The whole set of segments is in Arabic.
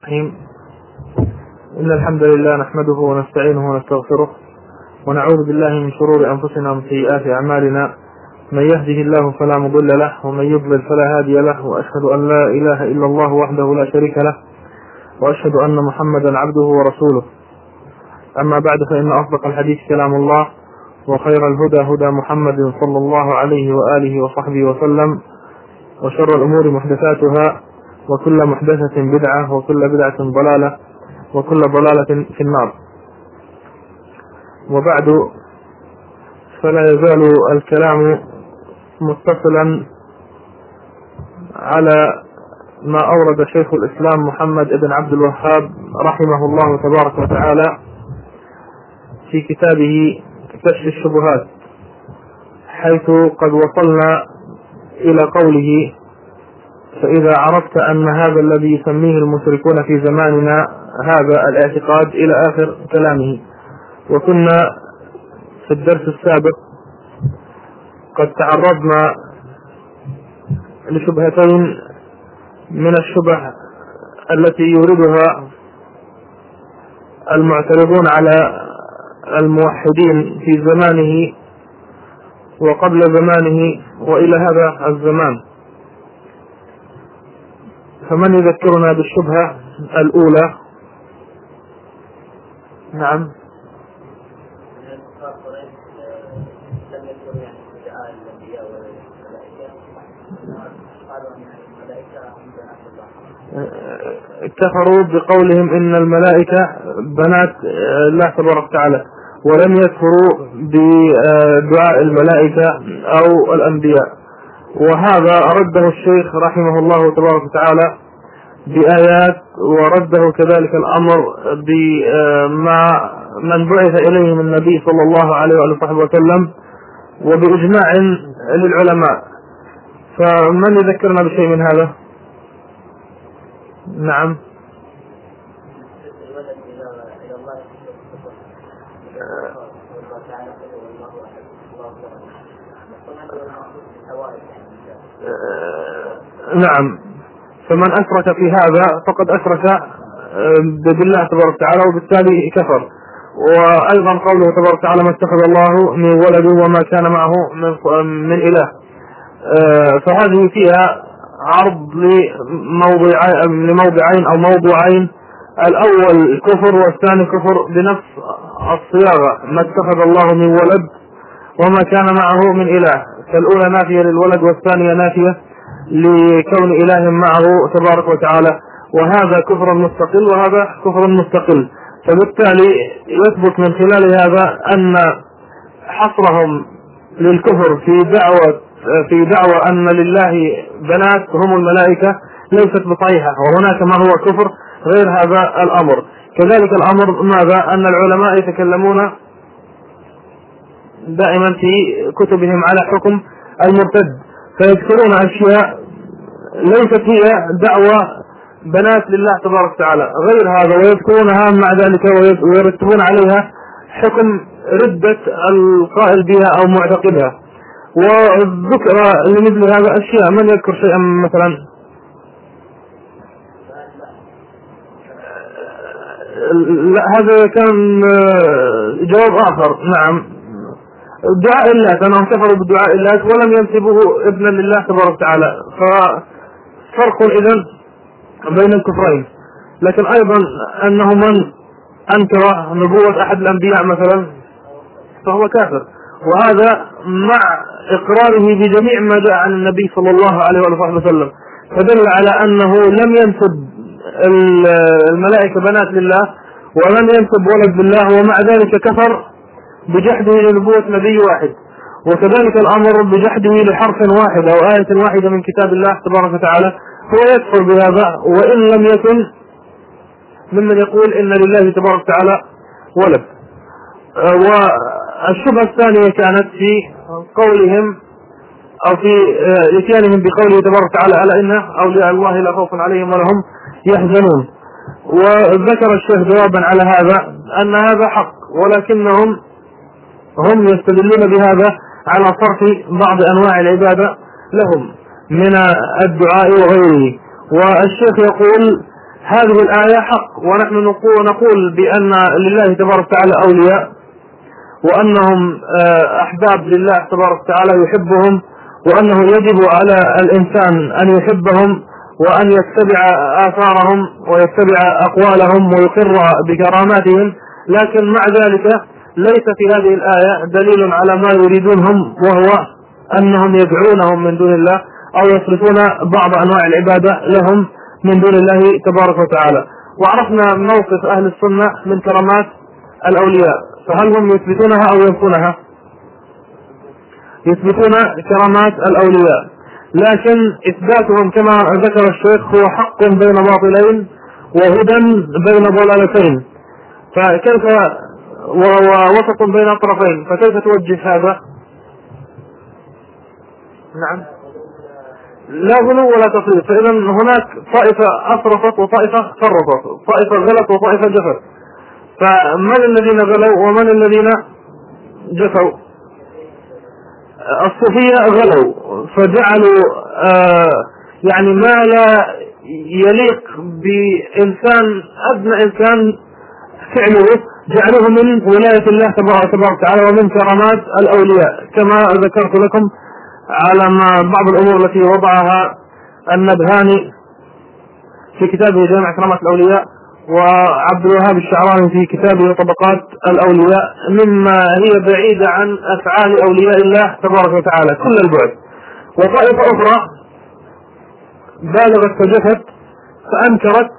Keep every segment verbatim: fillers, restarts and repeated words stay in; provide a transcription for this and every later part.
الرحيم. إن الحمد لله نحمده ونستعينه ونستغفره ونعوذ بالله من شرور أنفسنا ومن سيئات أعمالنا، من يهده الله فلا مضل له ومن يضلل فلا هادي له، وأشهد أن لا إله إلا الله وحده لا شريك له، وأشهد أن محمدا عبده ورسوله. أما بعد، فإن أصدق الحديث كلام الله، وخير الهدى هدى محمد صلى الله عليه وآله وصحبه وسلم، وشر الأمور محدثاتها، وكل محدثة بدعة، وكل بدعة ضلالة، وكل ضلالة في النار. وبعد، فلا يزال الكلام متصلا على ما أورد شيخ الإسلام محمد بن عبد الوهاب رحمه الله تبارك وتعالى في كتابه كشف الشبهات، حيث قد وصلنا إلى قوله: فإذا عرفت أن هذا الذي يسميه المشركون في زماننا هذا الاعتقاد، إلى آخر كلامه. وكنا في الدرس السابق قد تعرضنا لشبهتين من الشبه التي يوردها المعترضون على الموحدين في زمانه وقبل زمانه وإلى هذا الزمان. فمن يذكرنا بالشبهة الأولى؟ نعم. كفروا بقولهم إن الملائكة بنات الله تبارك وتعالى، ولم يكفروا بدعاء الملائكة أو الأنبياء. وهذا رده الشيخ رحمه الله تبارك وتعالى بآيات، ورده كذلك الأمر بما من بعث إليه من النبي صلى الله عليه وآله وسلم، وبإجماع للعلماء. فمن يذكرنا بشيء من هذا؟ نعم. نعم. فمن أشرك في هذا فقد أشرك بالله تبارك وتعالى، وبالتالي كفر. وأيضا قوله تبارك وتعالى: ما اتخذ الله من ولد وما كان معه من إله. فهذه فيها عرض لموضعين أو موضوعين: الأول كفر، والثاني كفر بنفس الصياغة: ما اتخذ الله من ولد وما كان معه من إله. فالأولى نافية للولد، والثانية نافية لكون إله معه تبارك وتعالى. وهذا كفر مستقل وهذا كفر مستقل. فبالتالي يثبت من خلال هذا أن حصرهم للكفر في دعوة في دعوة أن لله بنات هم الملائكة ليست بصحيحة، وهناك ما هو كفر غير هذا الأمر. كذلك الأمر ماذا؟ أن العلماء يتكلمون دائما في كتبهم على حكم المرتد، فيذكرون أشياء ليست هي دعوة بنات لله تبارك وتعالى غير هذا، ويذكرونها مع ذلك ويرتبون عليها حكم ردة القائل بها أو معتقدها. وذكر لمثل هذا أشياء. من يذكر شيئا مثلا؟ لا، هذا كان جواب آخر. نعم. دعاء الله، أنهم كفروا بدعاء الله ولم ينسبوه ابنا لله تبارك وتعالى. ففرق إذن بين الكفرين. لكن أيضا أنه من أنكر نبوة أحد الأنبياء مثلا فهو كافر، وهذا مع إقراره بجميع ما جاء عن النبي صلى الله عليه وسلم. فدل على أنه لم ينسب الملائكة بنات لله ولم ينسب ولد بالله، ومع ذلك كفر بجحده لنبوة نبي واحد. وكذلك الأمر بجحده لحرف واحد أو آية واحدة من كتاب الله تبارك وتعالى، هو يكفر بهذا وإن لم يكن ممن يقول إن لله تبارك وتعالى ولد. والشبهة الثانية كانت في قولهم أو في إتيانهم بقوله تبارك وتعالى: ألا إن أولياء الله لا خوف عليهم ولا هم يحزنون. وذكر الشيخ جوابا على هذا أن هذا حق، ولكنهم هم يستدلون بهذا على صرف بعض أنواع العبادة لهم من الدعاء وغيره. والشيخ يقول: هذه الآية حق، ونحن نقول بأن لله تبارك وتعالى أولياء، وأنهم أحباب لله تبارك وتعالى يحبهم، وأنه يجب على الإنسان أن يحبهم وأن يتبع آثارهم ويتبع أقوالهم ويقر بكراماتهم. لكن مع ذلك ليس في هذه الآية دليل على ما يريدونهم، وهو أنهم يدعونهم من دون الله أو يصرفون بعض أنواع العبادة لهم من دون الله تبارك وتعالى. وعرفنا موقف أهل السنة من كرامات الأولياء، فهل هم يثبتونها أو ينفونها؟ يثبتون كرامات الأولياء، لكن إثباتهم كما ذكر الشيخ هو حق بين باطلين وهدى بين ضلالتين، فكيف ووسط بين الطرفين، فكيف توجه هذا؟ نعم، لا غلو ولا تفريط. فإذا هناك طائفة أفرطت وطائفة فرطت، طائفة غلط وطائفة جفت، فمن الذين غلوا ومن الذين جفوا؟ الصوفية غلوا فجعلوا آه يعني ما لا يليق بإنسان أدنى إنسان فعله جعلوه من ولاية الله تبارك وتعالى ومن كرامات الأولياء، كما ذكرت لكم على ما بعض الأمور التي وضعها النبهاني في كتابه جامع كرامات الأولياء، وعبد الوهاب الشعراني في كتابه طبقات الأولياء، مما هي بعيدة عن أفعال أولياء الله تبارك وتعالى كل البعد. وطائفة أخرى بالغت فجفت فأنكرت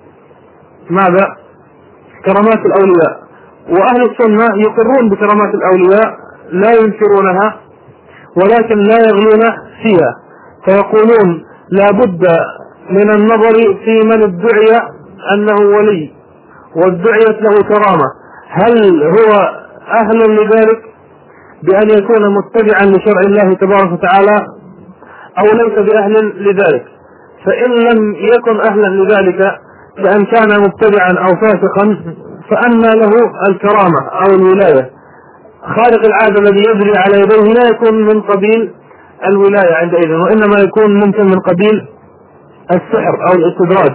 ماذا؟ كرامات الأولياء. وأهل السنة يقرون بكرامات الأولياء لا ينكرونها، ولكن لا يغلون فيها، فيقولون لا بد من النظر في من ادعي أنه ولي وادعيت له كرامة، هل هو أهل لذلك بأن يكون متبعا لشرع الله تبارك وتعالى أو ليس بأهل لذلك؟ فإن لم يكن أهلا لذلك بأن كان متبعا أو فاسقا فأنى له الكرامة أو الولاية؟ خارق العادة الذي يجري على يديه لا يكون من قبيل الولاية عندئذ، وإنما يكون ممكن من قبيل السحر أو الاستدراج.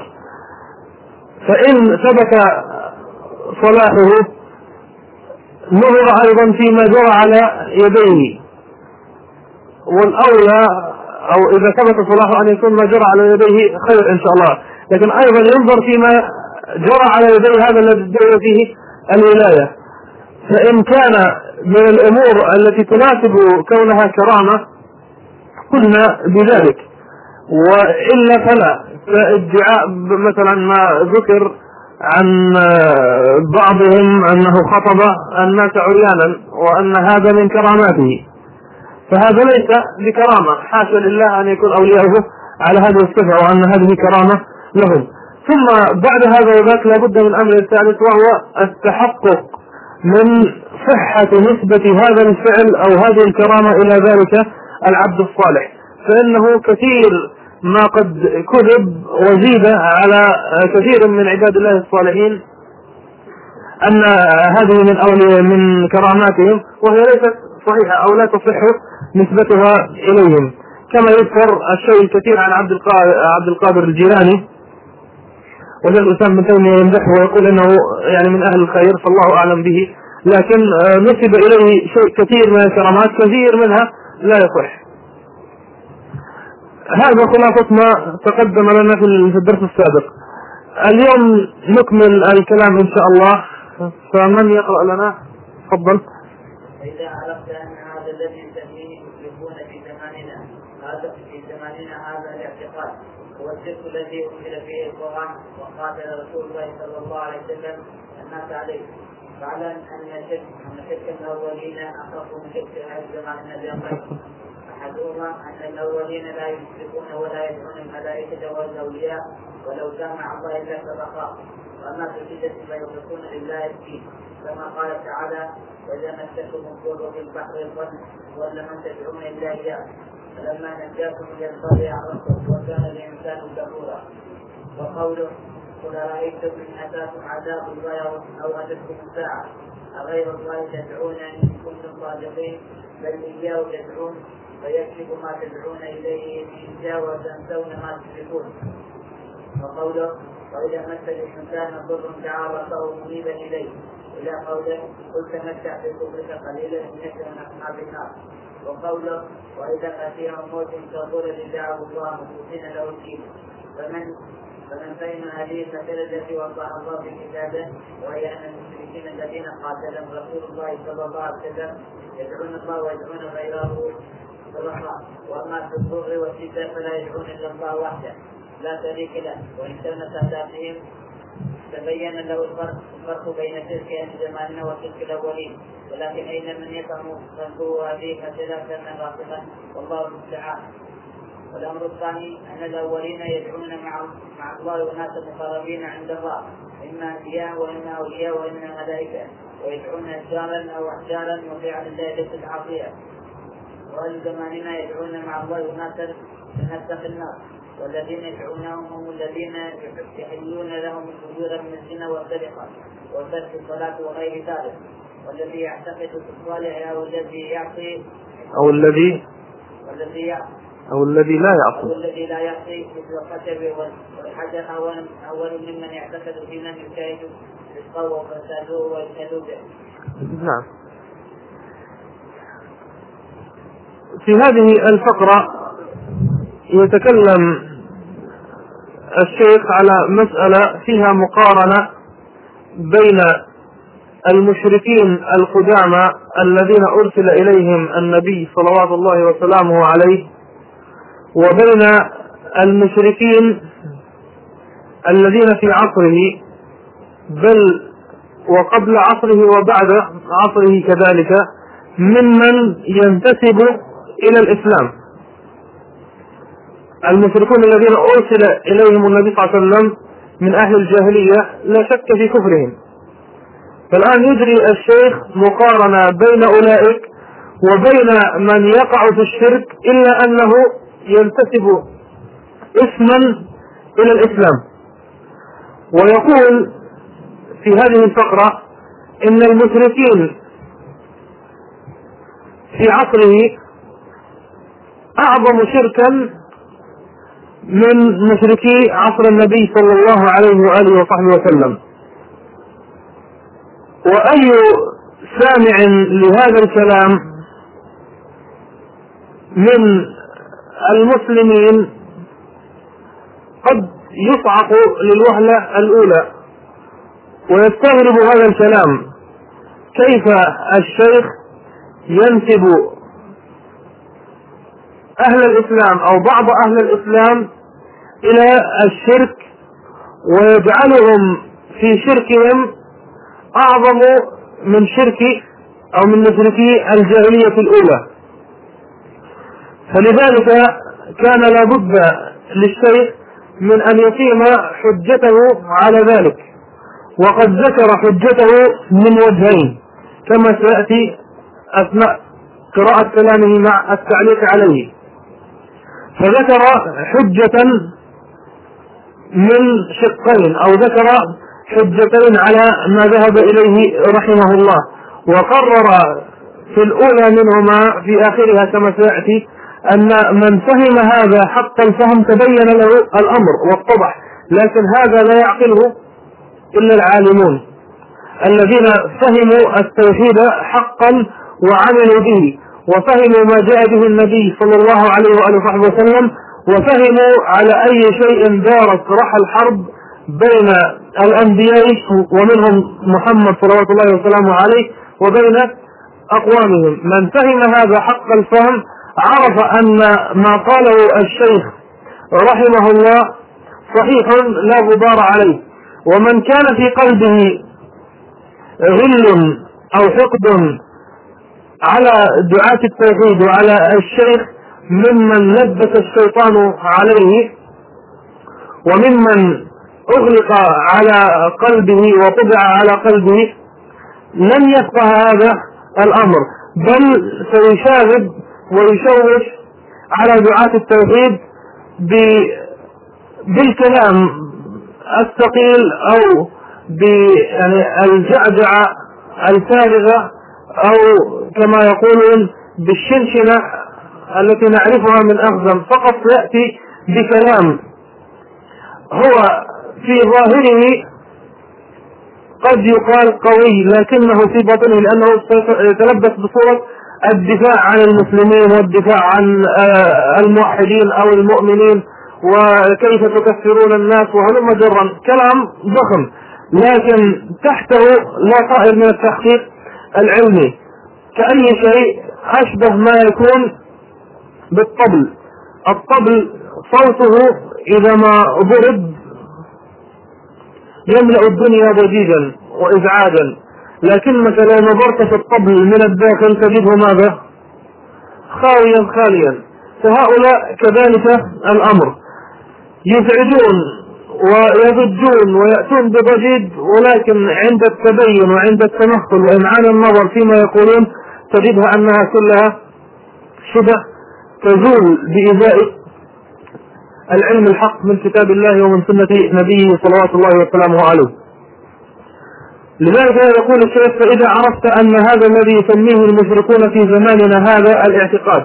فإن ثبت صلاحه نظر أيضا فيما جرى على يديه، والأولى أو إذا ثبت صلاحه أن يكون ما جرى على يديه خير إن شاء الله، لكن أيضا ينظر فيما جرى على يديه هذا الذي ادعي فيه الولاية. فإن كان من الأمور التي تناسب كونها كرامة قلنا بذلك، وإلا فلا. فادعاء مثلا ما ذكر عن بعضهم أنه خطب الناس عريانا وأن هذا من كراماته، فهذا ليس بكرامة، حاشا لله أن يكون أولياؤه على هذه الصفة وأن هذه كرامة لهم. ثم بعد هذا وذاك لابد من أمر الثالث، وهو التحقق من صحة نسبة هذا الفعل أو هذه الكرامة إلى ذلك العبد الصالح، فإنه كثير ما قد كذب وزيد على كثير من عباد الله الصالحين أن هذه من أولياء من كراماتهم، وهي ليست صحيحة أو لا تصح نسبتها إليهم، كما يذكر الشيء الكثير عن عبد القادر, عبد القادر الجيلاني، وشيخ الإسلام ابن تيمية يمدحه ويقول إنه يعني من أهل الخير فالله أعلم به، لكن نسب إليه شيء كثير من الكرامات كثير منها لا يصح. هذا خلاصة ما تقدم لنا في الدرس السابق. اليوم نكمل الكلام إن شاء الله، فمن يقرأ لنا؟ تفضل. إذا عرفت أن هذا الذي يسميه المشركون في زماننا هذا في زماننا هذا الاعتقاد هو الشرك الذي أنزل فيه القرآن وقاتل رسول الله صلى الله عليه وسلم الناس عليه، فاعلم أن شرك أن شرك الأولين أخف من شرك هذا زمان النبي الله. أحدهما أن الأولين لا يشركون ولا يدعون الملائكة والأولياء ولو كان مع الله إلا كبقاء، وأما في الشدة فيخلصون لله الدين، كما قال تعالى: وإذا مسكم الضر في البحر الظن ولا من تدعون إلا إياه فلما نجاكم إلى البر أعرضتم وكان الإنسان كفورا. وقوله: قل أرأيتم إن أتاكم عذاب الله أو أتتكم الساعة أغير الله تدعون إن كنتم صادقين بل إياه تدعون فيكشف ما تدعون إليه إن شاء وتنسون ما تشركون. وقوله: وإذا مس الإنسان ضر دعا ربه منيبا إليه إلى قوله قل تمتع بكفرك قليلا إنك من أصحاب النار. وقوله وإذا أتيهم موت كالظلل دعوا الله مخلصين له الدين. فمن فمن فهم هذه المسألة التي وضعها الله في كتابه وهي أن المشركين الذين قاتلهم رسول الله صلى الله عليه وسلم يدعون الله ويدعون غيره بالرحمة، وأما في الضر والشدة فلا يدعون إلا الله وحده لا شريك له، وإن كانت أهدافهم تبين له الفرق, الفرق بين شرك أهل زماننا وشرك الأولين، ولكن أين من يفهم قلبه هذه المسألة كان غافلا والله المستعان. والأمر الثاني أن الأولين يدعون مع مع الله وناس مقربين عند الله، إما أنبياء وإما أولياء وإما ملائكة، ويدعون أشجارا أو أحجارا وفعل الله ليست عاصية. وأهل زماننا يدعون مع الله وناسا من في النار، والذين يدعونهم هم الذين يحلون لهم الفجور من الزنا والسرقة وترك الصلاة وغير ذلك، والذي يعتقد في الصالح أو الذي يعصي أو الذي والذي يعصي أو الذي لا يعصي أو الذي لا يعصي مثل الخشب والحجر أول أول ممن يعتقد في من يشاهد رزقه وفساده ويشهدوا به. نعم. في هذه الفقرة يتكلم الشيخ على مسألة فيها مقارنة بين المشركين القدامى الذين أرسل إليهم النبي صلوات الله وسلامه عليه وبين المشركين الذين في عصره بل وقبل عصره وبعد عصره كذلك ممن ينتسب إلى الإسلام. المشركون الذين أرسل إليهم النبي صلى الله عليه وسلم من أهل الجاهلية لا شك في كفرهم. فالآن يجري الشيخ مقارنة بين أولئك وبين من يقع في الشرك إلا أنه ينتسب اسما إلى الإسلام، ويقول في هذه الفقرة إن المشركين في عصره أعظم شركا من مشركي عصر النبي صلى الله عليه وآله وصحبه وسلم. وأي سامع لهذا الكلام من المسلمين قد يصعق للوهلة الأولى ويستغرب هذا الكلام، كيف الشيخ ينسب أهل الإسلام أو بعض أهل الإسلام إلى الشرك ويجعلهم في شركهم أعظم من شرك أو من مشركي الجاهلية الأولى. فلذلك كان لابد للشيخ من أن يقيم حجته على ذلك، وقد ذكر حجته من وجهين كما سيأتي أثناء قراءة كلامه مع التعليق عليه. فذكر حجة من شقين أو ذكر حجتين على ما ذهب إليه رحمه الله، وقرر في الأولى منهما في آخرها كما سيأتي أن من فهم هذا حق الفهم تبين له الأمر واتضح، لكن هذا لا يعقله إلا العالمون الذين فهموا التوحيد حقا وعملوا به وفهموا ما جاء به النبي صلى الله عليه وآله وصحبه وسلم، وفهموا على أي شيء دارت رحى الحرب بين الأنبياء ومنهم محمد صلوات الله وسلامه عليه وبين أقوامهم. من فهم هذا حق الفهم عرف أن ما قاله الشيخ رحمه الله صحيح لا غبار عليه، ومن كان في قلبه غل أو حقد على دعاة التوحيد وعلى الشيخ ممن لبس الشيطان عليه وممن أغلق على قلبه وطبع على قلبه لن يفقه هذا الأمر، بل سيشاغب ويشوش على دعاة التوحيد بالكلام الثقيل أو بالجعجعة الفارغة أو كما يقولون بالشنشنة التي نعرفها من أخزم، فقط يأتي بكلام هو في ظاهره قد يقال قوي، لكنه في باطنه لأنه يتلبس بصورة الدفاع عن المسلمين والدفاع عن الموحدين أو المؤمنين وكيف تكفرون الناس وهلم جرا، كلام ضخم لكن تحته لا طائر من التحقيق العلمي، كأي شيء أشبه ما يكون بالطبل. الطبل صوته إذا ما ضرب يملأ الدنيا ضجيجا وإزعاجا، لكنك لو نظرت في الطبل من الداخل تجده ماذا؟ خاليا خاليا. فهؤلاء كذلك الأمر، يزعجون ويضجون ويأتون بضجيج، ولكن عند التبين وعند التمثل وإمعان النظر فيما يقولون تجدها أنها كلها شبه تزول بإزاء العلم الحق من كتاب الله ومن سنة نبيه صلوات الله وسلامه عليه. لذلك يقول الشيخ: فإذا عرفت أن هذا الذي يسميه المشركون في زماننا هذا الاعتقاد،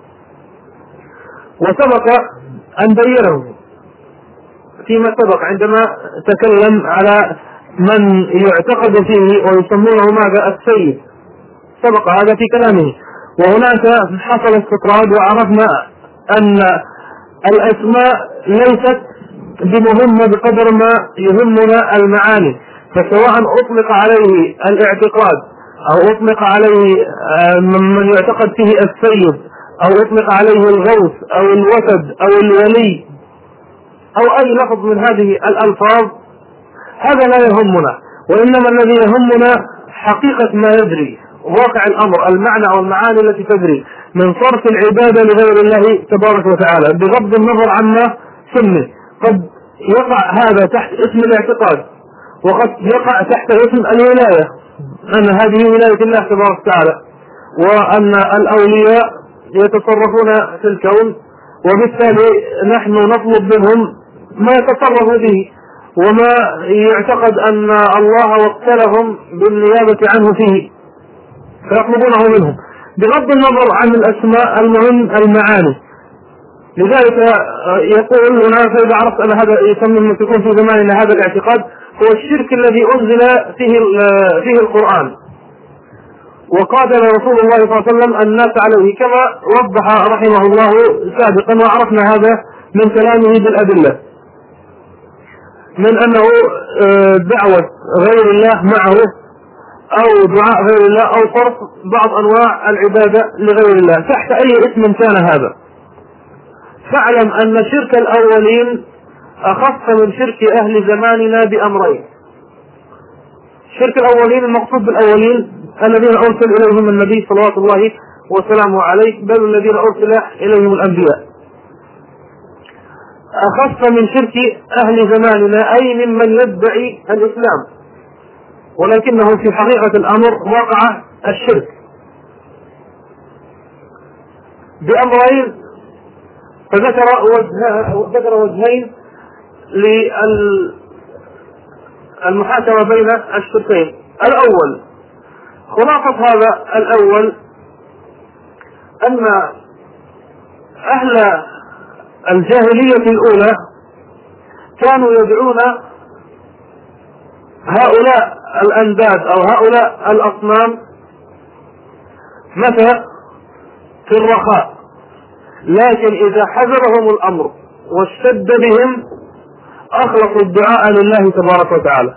وسبق أن بينه فيما سبق عندما تكلم على من يعتقد فيه ويسمونه ماذا؟ السيد، سبق هذا في كلامه. وهناك حصل استطراد وعرفنا أن الأسماء ليست بمهمة بقدر ما يهمنا المعاني، فسواء أطلق عليه الاعتقاد أو أطلق عليه من يعتقد فيه السيد أو أطلق عليه الغوث أو الوسد أو الولي أو أي لفظ من هذه الألفاظ، هذا لا يهمنا، وإنما الذي يهمنا حقيقة ما يدري، واقع الأمر، المعنى أو المعاني التي تدري من صرف العبادة لغير الله تبارك وتعالى بغض النظر عما سمي. قد يقع هذا تحت اسم الاعتقاد، وقد يقع تحت اسم الولاية، أن هذه ولاية الله تبارك وتعالى، وأن الأولياء يتصرفون في الكون، وبالتالي نحن نطلب منهم ما يتصرفوا به وما يعتقد أن الله وكلهم بالنيابة عنه فيه، فيطلبونه منهم بغض النظر عن الأسماء، المهم المعاني. لذلك يقول هنا: فإذا عرفت أن هذا يسمى المشركون في زماننا هذا الاعتقاد هو الشرك الذي أنزل فيه فيه القرآن وقاتل رسول الله صلى الله عليه وسلم الناس عليه، كما وضح رحمه الله سابقا، وعرفنا هذا من كلامه بالأدلة، من أنه دعوة غير الله معه أو دعاء غير الله أو صرف بعض أنواع العبادة لغير الله تحت أي اسم كان هذا. فاعلم أن شرك الأولين أخف من شرك أهل زماننا بأمرين. شرك الأولين المقصود بالأولين الذين أرسل إليهم النبي صلوات الله وسلامه عليه، بل الذين أرسل إليهم الأنبياء، أخف من شرك أهل زماننا، أي ممن يدعي الإسلام ولكنه في حقيقة الأمر وقع الشرك بأمرين. فذكر وجه وجهين للمحاكمة بين الشركين. الأول، خلاصة هذا الأول أن أهل الجاهلية الأولى كانوا يدعون هؤلاء الأنداد أو هؤلاء الأصنام متى؟ في الرخاء، لكن إذا حذرهم الأمر واشتد بهم أخلصوا الدعاء لله تبارك وتعالى.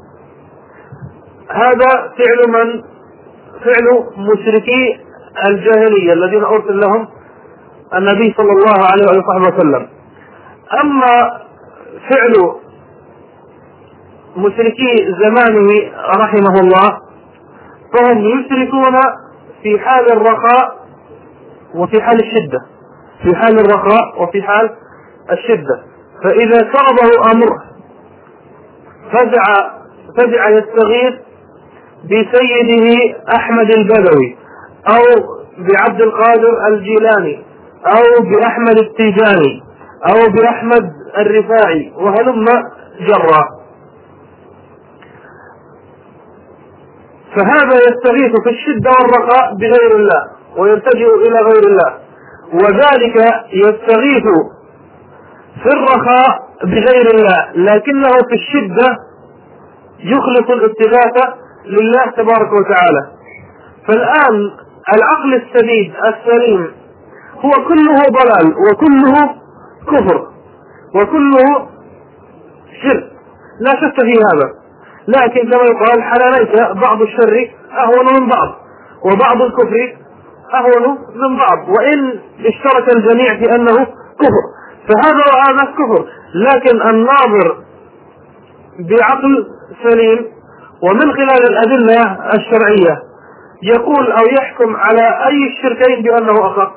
هذا فعل من فعل مشركي الجاهلية الذين أرسل لهم النبي صلى الله عليه وصحبه وسلم. أما فعل مشركي زمانه رحمه الله فهم يشركون في حال الرخاء وفي حال الشدة، في حال الرخاء وفي حال الشدة. فإذا كربه أمر فزع فزع يستغيث بسيده أحمد البدوي أو بعبد القادر الجيلاني أو بأحمد التيجاني أو بأحمد الرفاعي وهلم جرا، فهذا يستغيث في الشدة والرخاء بغير الله ويلتجئ إلى غير الله، وذلك يستغيث في الرخاء بغير الله، لكنه في الشدة يخلص الاستغاثة لله تبارك وتعالى. فالآن العقل السديد السليم هو كله ضلال وكله كفر وكله شرك، لا شك في هذا، لكن كما يقال حلاليك بعض الشر أهون من بعض، وبعض الكفر أهون من بعض، وإن اشترك الجميع في أنه كفر، فهذا وهذا كفر. لكن الناظر بعقل سليم ومن خلال الأدلة الشرعية يقول أو يحكم على أي الشركين بأنه أخف.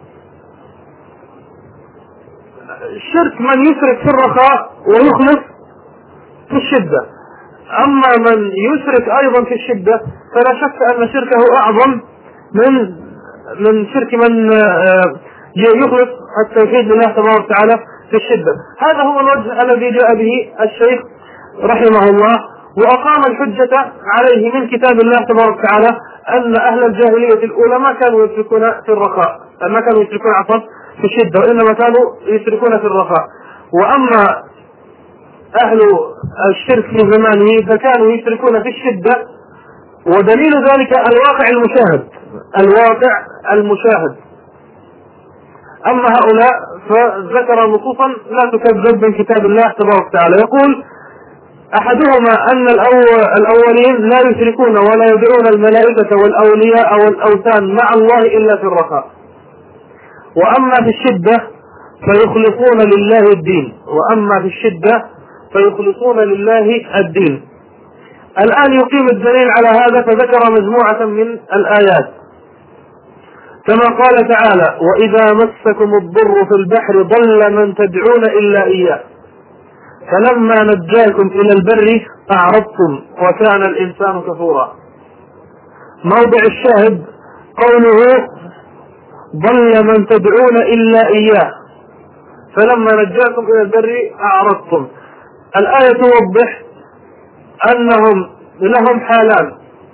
الشرك من يشرك في الرخاء ويخلص في الشدة، أما من يشرك أيضا في الشدة فلا شك أن شركه أعظم من من شرك من يخلص التوحيد لله تبارك وتعالى في الشدة. هذا هو الوجه الذي جاء به الشيخ رحمه الله، وأقام الحجة عليه من كتاب الله تبارك وتعالى أن أهل الجاهلية الأولى ما كانوا يشركون في الرخاء، ما كانوا يشركون عفوا في الشدة، وإنما كانوا يشركون في الرخاء. وأما أهل الشرك في زمانه فكانوا يشركون في الشدة، ودليل ذلك الواقع المشاهد الواقع المشاهد أما هؤلاء فذكر نصوصا لا تكذب من كتاب الله تبارك وتعالى. يقول أحدهما أن الأولين لا يشركون ولا يدعون الملائكة والأولياء والأوثان مع الله إلا في الرخاء، وأما في الشدة فيخلصون لله الدين وأما في الشدة فيخلصون لله الدين. الآن يقيم الدليل على هذا، فذكر مجموعة من الآيات كما قال تعالى: وإذا مسكم الضر في البحر ضل من تدعون إلا إياه فلما نجاكم إلى البر أعرضتم وكان الإنسان كفورا. موضع الشاهد قوله ضل من تدعون إلا إياه فلما نجاكم إلى البر أعرضتم. الآية توضح أنهم لهم حالان،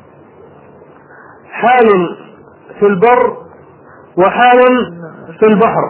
حال في البر وحال في البحر،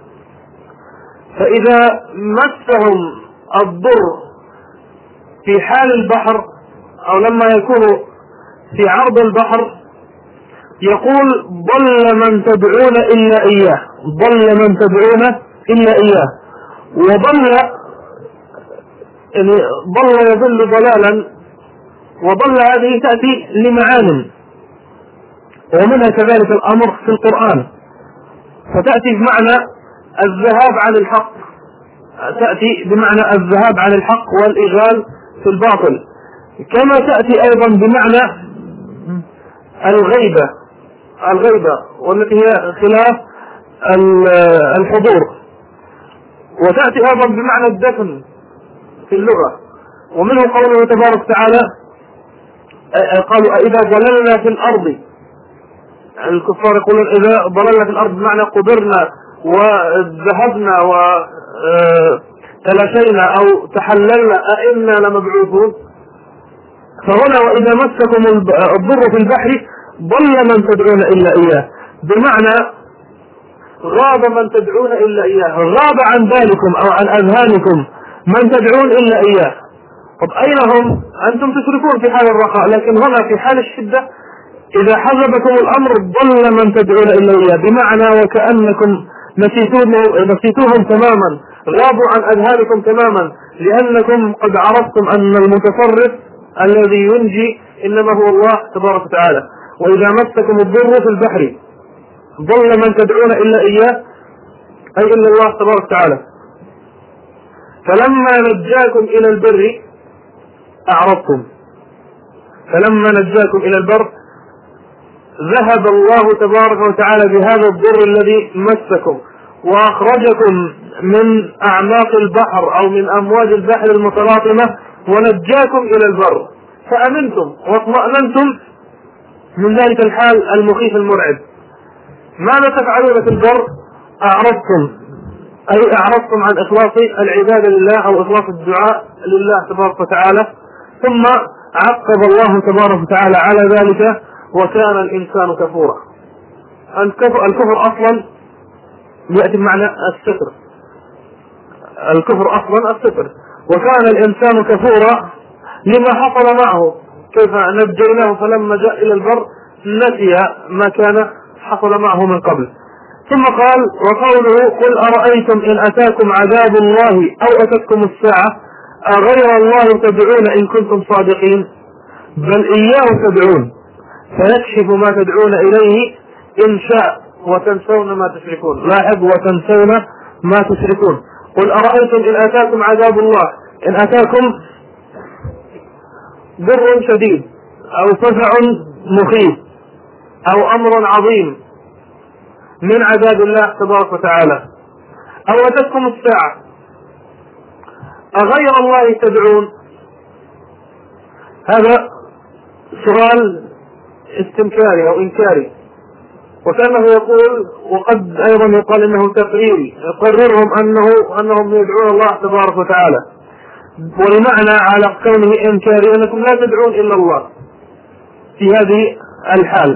فإذا مسهم الضر في حال البحر أو لما يكون في عرض البحر يقول ضل من تدعون إلا إياه، ضل من تدعون إلا إياه. وضل يعني ضل يضل ضلالا، وضل هذه تأتي لمعان، ومنها كذلك الأمر في القرآن، فتأتي بمعنى الذهاب عن الحق، تأتي بمعنى الذهاب عن الحق والإغال في الباطل، كما تأتي أيضا بمعنى الغيبة الغيبة والتي هي خلاف الحضور، وتأتي أيضا بمعنى الدفن في اللغة. ومنه قوله تبارك وتعالى: قالوا إذا ضللنا في الأرض، الكفار يقولون إذا ضللنا في الأرض بمعنى قدرنا وذهبنا وتلاشينا أو تحللنا أئنا لمبعوثون. فهنا وإذا مسكم الضر في البحر ضل من تدعون إلا إياه، بمعنى غاب من تدعون إلا إياه، غاب عن بالكم أو عن أذهانكم من تدعون إلا إياه. طب أين هم؟ أنتم تشركون في حال الرخاء، لكن هنا في حال الشدة إذا حزبكم الأمر ضل من تدعون إلا إياه، بمعنى وكأنكم نسيتوهم تماما، غابوا عن أذهانكم تماما، لأنكم قد عرفتم أن المتصرف الذي ينجي إنما هو الله تبارك وتعالى. وإذا مسكم الضر في البحر ضل من تدعون إلا إياه أي إلا الله تبارك وتعالى فلما نجاكم إلى البر أعرضتم. فلما نجاكم إلى البر ذهب الله تبارك وتعالى بهذا الضر الذي مسكم وأخرجكم من أعماق البحر أو من أمواج البحر المتلاطمة ونجاكم إلى البر، فأمنتم واطمأننتم من ذلك الحال المخيف المرعب. ماذا تفعلون في البر؟ أعرضتم، أي أعرضتم عن إخلاص العبادة لله أو إخلاص الدعاء لله تبارك وتعالى. ثم عقب الله تبارك وتعالى على ذلك: وكان الإنسان كفورا. الكفر, الكفر أصلا يأتي بمعنى الستر، الكفر أصلا الستر، وكان الإنسان كفورا لما حصل معه، كيف نجيناه فلما جاء إلى البر نسي ما كان حصل معه من قبل. ثم قال وقوله قل أرأيتم إن أتاكم عذاب الله أو أتتكم الساعة أغير الله تدعون إن كنتم صادقين بل إياه تدعون فيكشف ما تدعون إليه إن شاء وتنسون ما تشركون. لاحظ وتنسون ما تشركون. قل أرأيتم إن أتاكم عذاب الله، إن أتاكم ضر شديد أو فزع مخيف أو أمر عظيم من عذاب الله تبارك وتعالى أو أتتكم الساعة أغير الله تدعون، هذا سؤال استنكاري أو إنكاري، وكانه يقول وقد أيضا يقال إنه تقريري يقررهم أنه أنهم يدعون الله تبارك وتعالى، والمعنى على كونه إنكاري أنكم لا تدعون إلا الله في هذه الحال.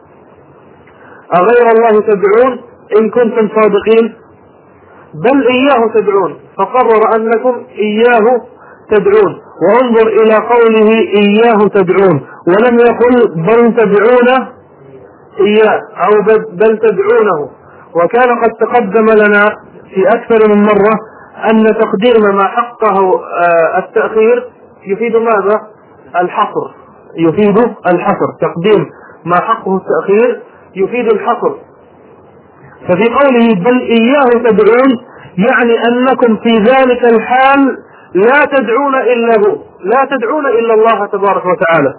أغير الله تدعون إن كنتم صادقين بل إياه تدعون، فقرر أنكم إياه تدعون. وانظر إلى قوله إياه تدعون ولم يقل بل تدعون إياه أو بل تدعونه. وكان قد تقدم لنا في أكثر من مرة أن تقديم ما حقه التأخير يفيد ماذا؟ الحصر، يفيد الحصر. تقديم ما حقه التأخير يفيد الحصر. ففي قوله بل إياه تدعون يعني أنكم في ذلك الحال لا تدعون إلا هو، لا تدعون إلا الله تبارك وتعالى.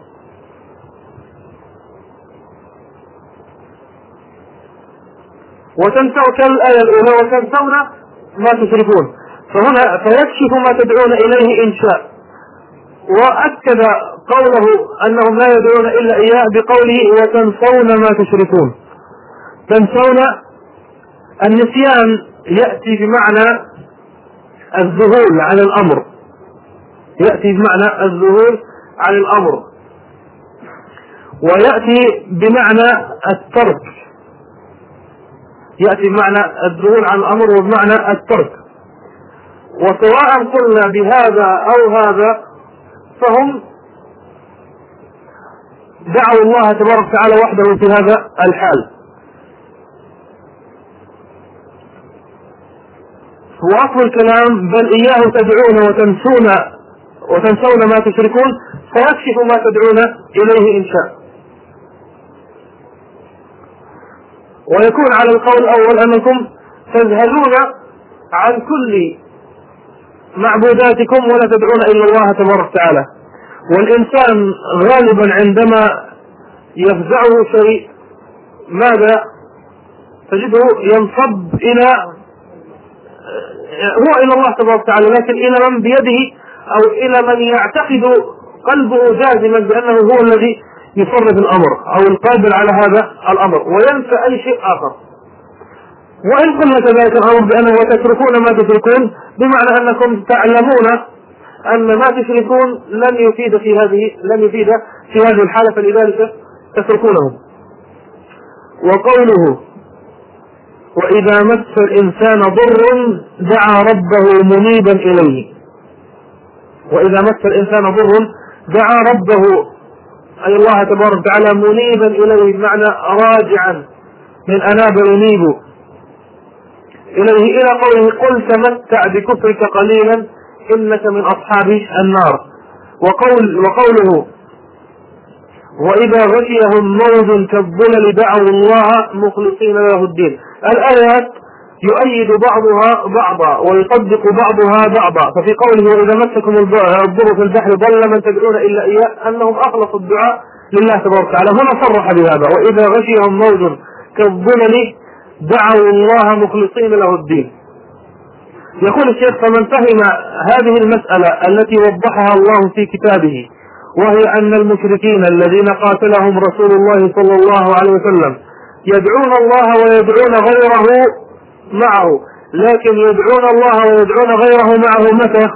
وتنسوا كالآية الأولى وتنسون ما تشركون، فهنا فيكشف ما تدعون إليه إن شاء. وأكد قوله أنهم لا يدعون إلا إياه بقوله وتنسون ما تشركون. تنسون النسيان يأتي بمعنى الذهول عن الأمر، يأتي بمعنى الذهول عن الأمر، ويأتي بمعنى الترك، يأتي بمعنى الذهول عن الأمر وبمعنى الترك. وسواء قلنا بهذا أو هذا فهم دعوا الله تبارك وتعالى وحده في هذا الحال. وأصل الكلام بل إياه تدعون وتنسون وتنسون ما تشركون فيكشف ما تدعون إليه إن شاء. ويكون على القول الأول أنكم تذهلون عن كل معبوداتكم ولا تدعون إلا الله تبارك وتعالى. والإنسان غالبا عندما يفزعه شيء ماذا تجده؟ ينصب إلى هو إلى الله تبارك وتعالى، لكن إلى من بيده أو إلى من يعتقد قلبه جازما بأنه هو الذي يصرف الأمر أو القادر على هذا الأمر، وينسى أي شيء آخر. وإن قلنا كذلك الأمر بأنه وتتركون ما تشركون بمعنى أنكم تعلمون أن ما تشركون لن يفيد في هذه لن يفيد في هذه الحالة فلذلك تتركونه. وقوله وإذا مس الإنسان ضر دعا ربه منيبا إليه، وإذا مس الإنسان ضر دعا ربه أي الله تبارك وتعالى منيبا إليه بمعنى راجعا من أناب ينيب إليه، إلى قوله قل تمتع بكفرك قليلا إنك من أصحاب النار. وقول وقوله وإذا غشيهم موج كالظلل دعوا الله مخلصين له الدين. الآيات يؤيد بعضها بعضا ويصدق بعضها بعضا. ففي قوله وإذا مسكم الضر في البحر ضل من تدعون إلا إياه أنهم أخلصوا الدعاء لله تبارك وتعالى، هنا صرح بهذا وإذا غشيهم موج كالظلل دعوا الله مخلصين له الدين. يقول الشيخ فمن فهم هذه المسألة التي وضحها الله في كتابه، وهي أن المشركين الذين قاتلهم رسول الله صلى الله عليه وسلم يدعون الله ويدعون غيره معه، لكن يدعون الله ويدعون غيره معه متى؟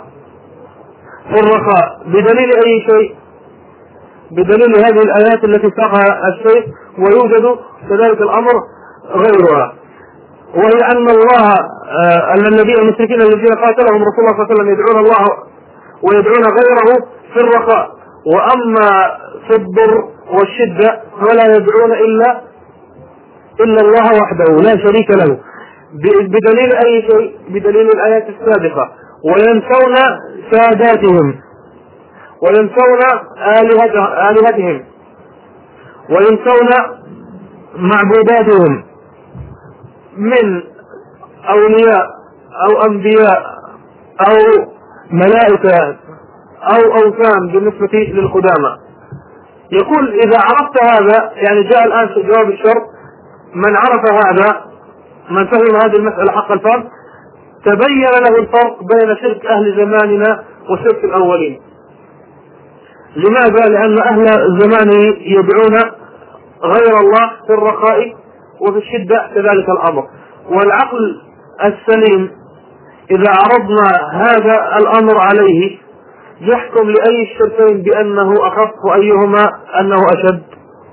في الرخاء. بدليل أي شيء؟ بدليل هذه الآيات التي ساقها الشيخ، ويوجد كذلك الأمر غيرها. وهي أن الله أن الذين المشركين الذين قاتلهم رسول الله صلى الله عليه وسلم يدعون الله ويدعون غيره في الرخاء، وأما في الضر والشدة فلا يدعون إلا إلا الله وحده لا شريك له، بدليل أي شيء؟ بدليل الآيات السابقة. وينسون ساداتهم وينسون آلهتهم وينسون معبوداتهم من أولياء أو أنبياء أو ملائكة أو أوثان بالنسبة للقدامى. يقول إذا عرفت هذا، يعني جاء الآن في جواب الشرط، من عرف هذا، من فهم هذه المسألة حق الفهم، تبين له الفرق بين شرك أهل زماننا وشرك الأولين. لماذا؟ لأن أهل الزمان يدعون غير الله في الرخاء وفي الشدة كذلك الأمر. والعقل السليم إذا عرضنا هذا الأمر عليه يحكم لأي الشركين بأنه أخف وأيهما أنه أشد.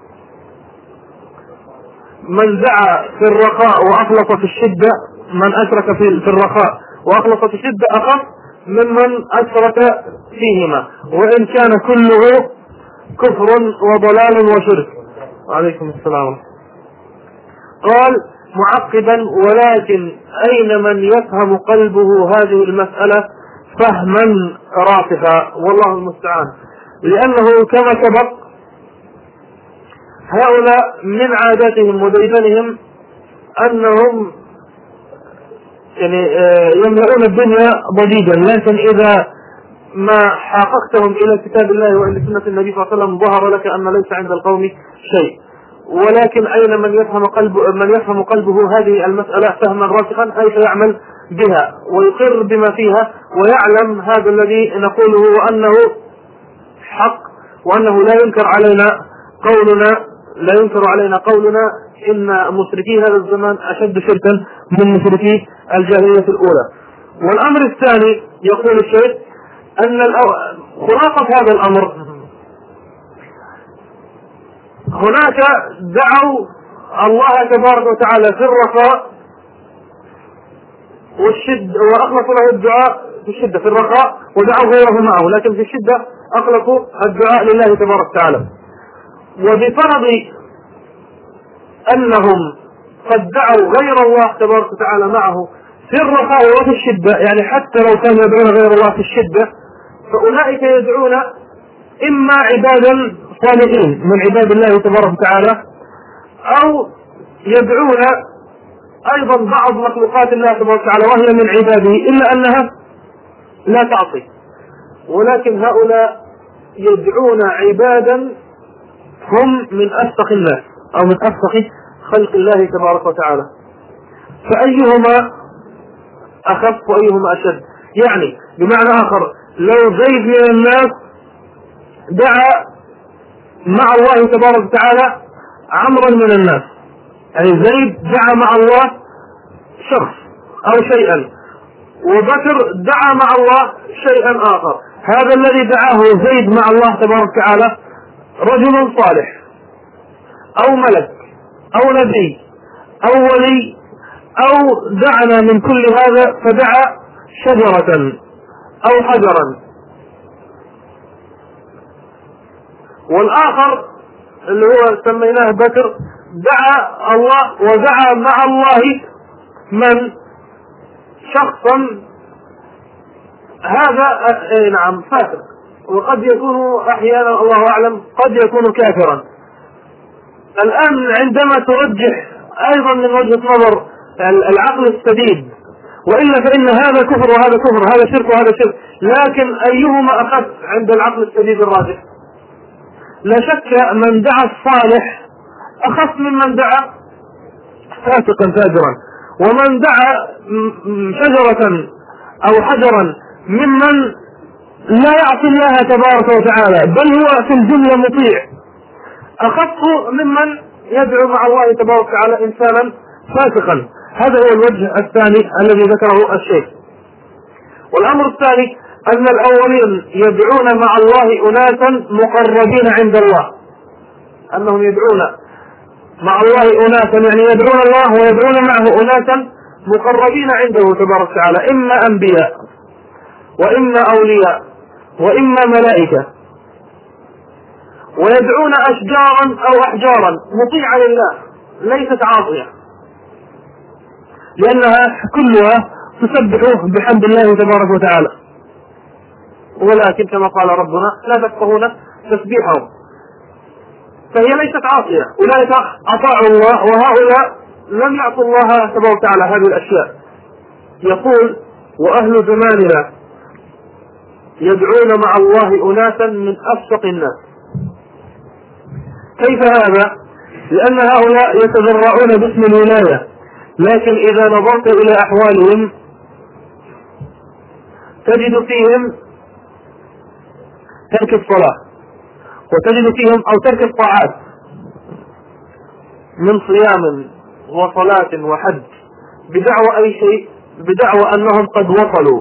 من دعا في الرخاء وأخلص في الشدة، من أشرك في الرخاء وأخلص في الشدة أخف ممن أشرك فيهما، وإن كان كله كفر وضلال وشرك. وعليكم السلام. قال معقبا: ولكن أين من يفهم قلبه هذه المسألة فهما راسخا، والله المستعان. لأنه كما سبق هؤلاء من عاداتهم وديدنهم أنهم يعني يملؤون الدنيا ضجيجا، لكن إذا ما حققتهم إلى كتاب الله وإلى سنة النبي صلى الله عليه وسلم ظهر لك أن ليس عند القوم شيء. ولكن أين من يفهم قلبه من يفهم قلبه هذه المسألة فهما راسخا، حيث يعمل بها ويقر بما فيها ويعلم هذا الذي نقوله وأنه حق، وأنه لا ينكر علينا قولنا لا ينكر علينا قولنا إن مشركي هذا الزمان أشد شركا من مشركي الجاهلية الأولى. والأمر الثاني يقول الشيخ أن خلاصة هذا الأمر، هناك دعوا الله تبارك وتعالى في الرخاء والشد وأخلصوا له الدعاء في الشدة، في الرخاء ودعوا غيره معه، لكن في الشدة أخلصوا الدعاء لله تبارك وتعالى. وبفرض أنهم قد دعوا غير الله تبارك وتعالى معه في الرخاء وفي الشدة، يعني حتى لو كانوا يدعون غير الله في الشدة، فأولئك يدعون إما عبادا صالحين من عباد الله تبارك وتعالى، أو يدعون أيضا بعض مخلوقات الله تبارك وتعالى وهي من عباده إلا أنها لا تعصي. ولكن هؤلاء يدعون عبادا هم من أفسق الناس أو من أفسق خلق الله تبارك وتعالى، فأيهما أخف وأيهما أشد؟ يعني بمعنى آخر، لو زيد من الناس دعا مع الله تبارك وتعالى عمرا من الناس، يعني زيد دعا مع الله شخص أو شيئا، وبكر دعا مع الله شيئا آخر، هذا الذي دعاه زيد مع الله تبارك وتعالى رجل صالح أو ملك أو نبي أو ولي، أو دعنا من كل هذا فدعا شجرة أو حجرا. والآخر اللي هو سميناه بكر دعا الله ودعا مع الله من شخصا، هذا اي نعم فاسق، وقد يكون احيانا الله اعلم قد يكون كافرا. الان عندما ترجح ايضا من وجهة نظر العقل السديد، والا فان هذا كفر وهذا كفر، هذا شرك وهذا شرك، لكن ايهما اخف عند العقل السديد الراجح؟ لا شك من دعا الصالح اخف ممن دعا فاسقا فاجرا، ومن دعا شجرة او حجرا ممن لا يعصي الله تبارك وتعالى بل هو في الجملة مطيع اخف ممن يدعو مع الله تبارك وتعالى انسانا فاسقا. هذا هو الوجه الثاني الذي ذكره الشيخ. والامر الثاني ان الاولين يدعون مع الله اناسا مقربين عند الله، انهم يدعون مع الله أناسا يعني يدعون الله ويدعون معه أناسا مقربين عنده تبارك وتعالى، إما أنبياء وإما أولياء وإما ملائكة، ويدعون أشجارا أو أحجارا مطيعة لله ليست عاصية، لأنها كلها تسبح بحمد الله تبارك وتعالى، ولكن كما قال ربنا لا تفقهون تسبيحهم، فهي ليست عاصية. أولئك أطاعوا الله وهؤلاء لم يعصوا الله تبارك وتعالى هذه الأشياء. يقول وأهل زماننا يدعون مع الله أناسا من أفسق الناس. كيف هذا؟ لأن هؤلاء يتذرعون باسم الولاية، لكن إذا نظرت إلى أحوالهم تجد فيهم ترك الصلاة، وتجد فيهم أو ترك الطاعات من صيام وصلاة وحج بدعوى أي شيء، بدعوى أنهم قد وصلوا،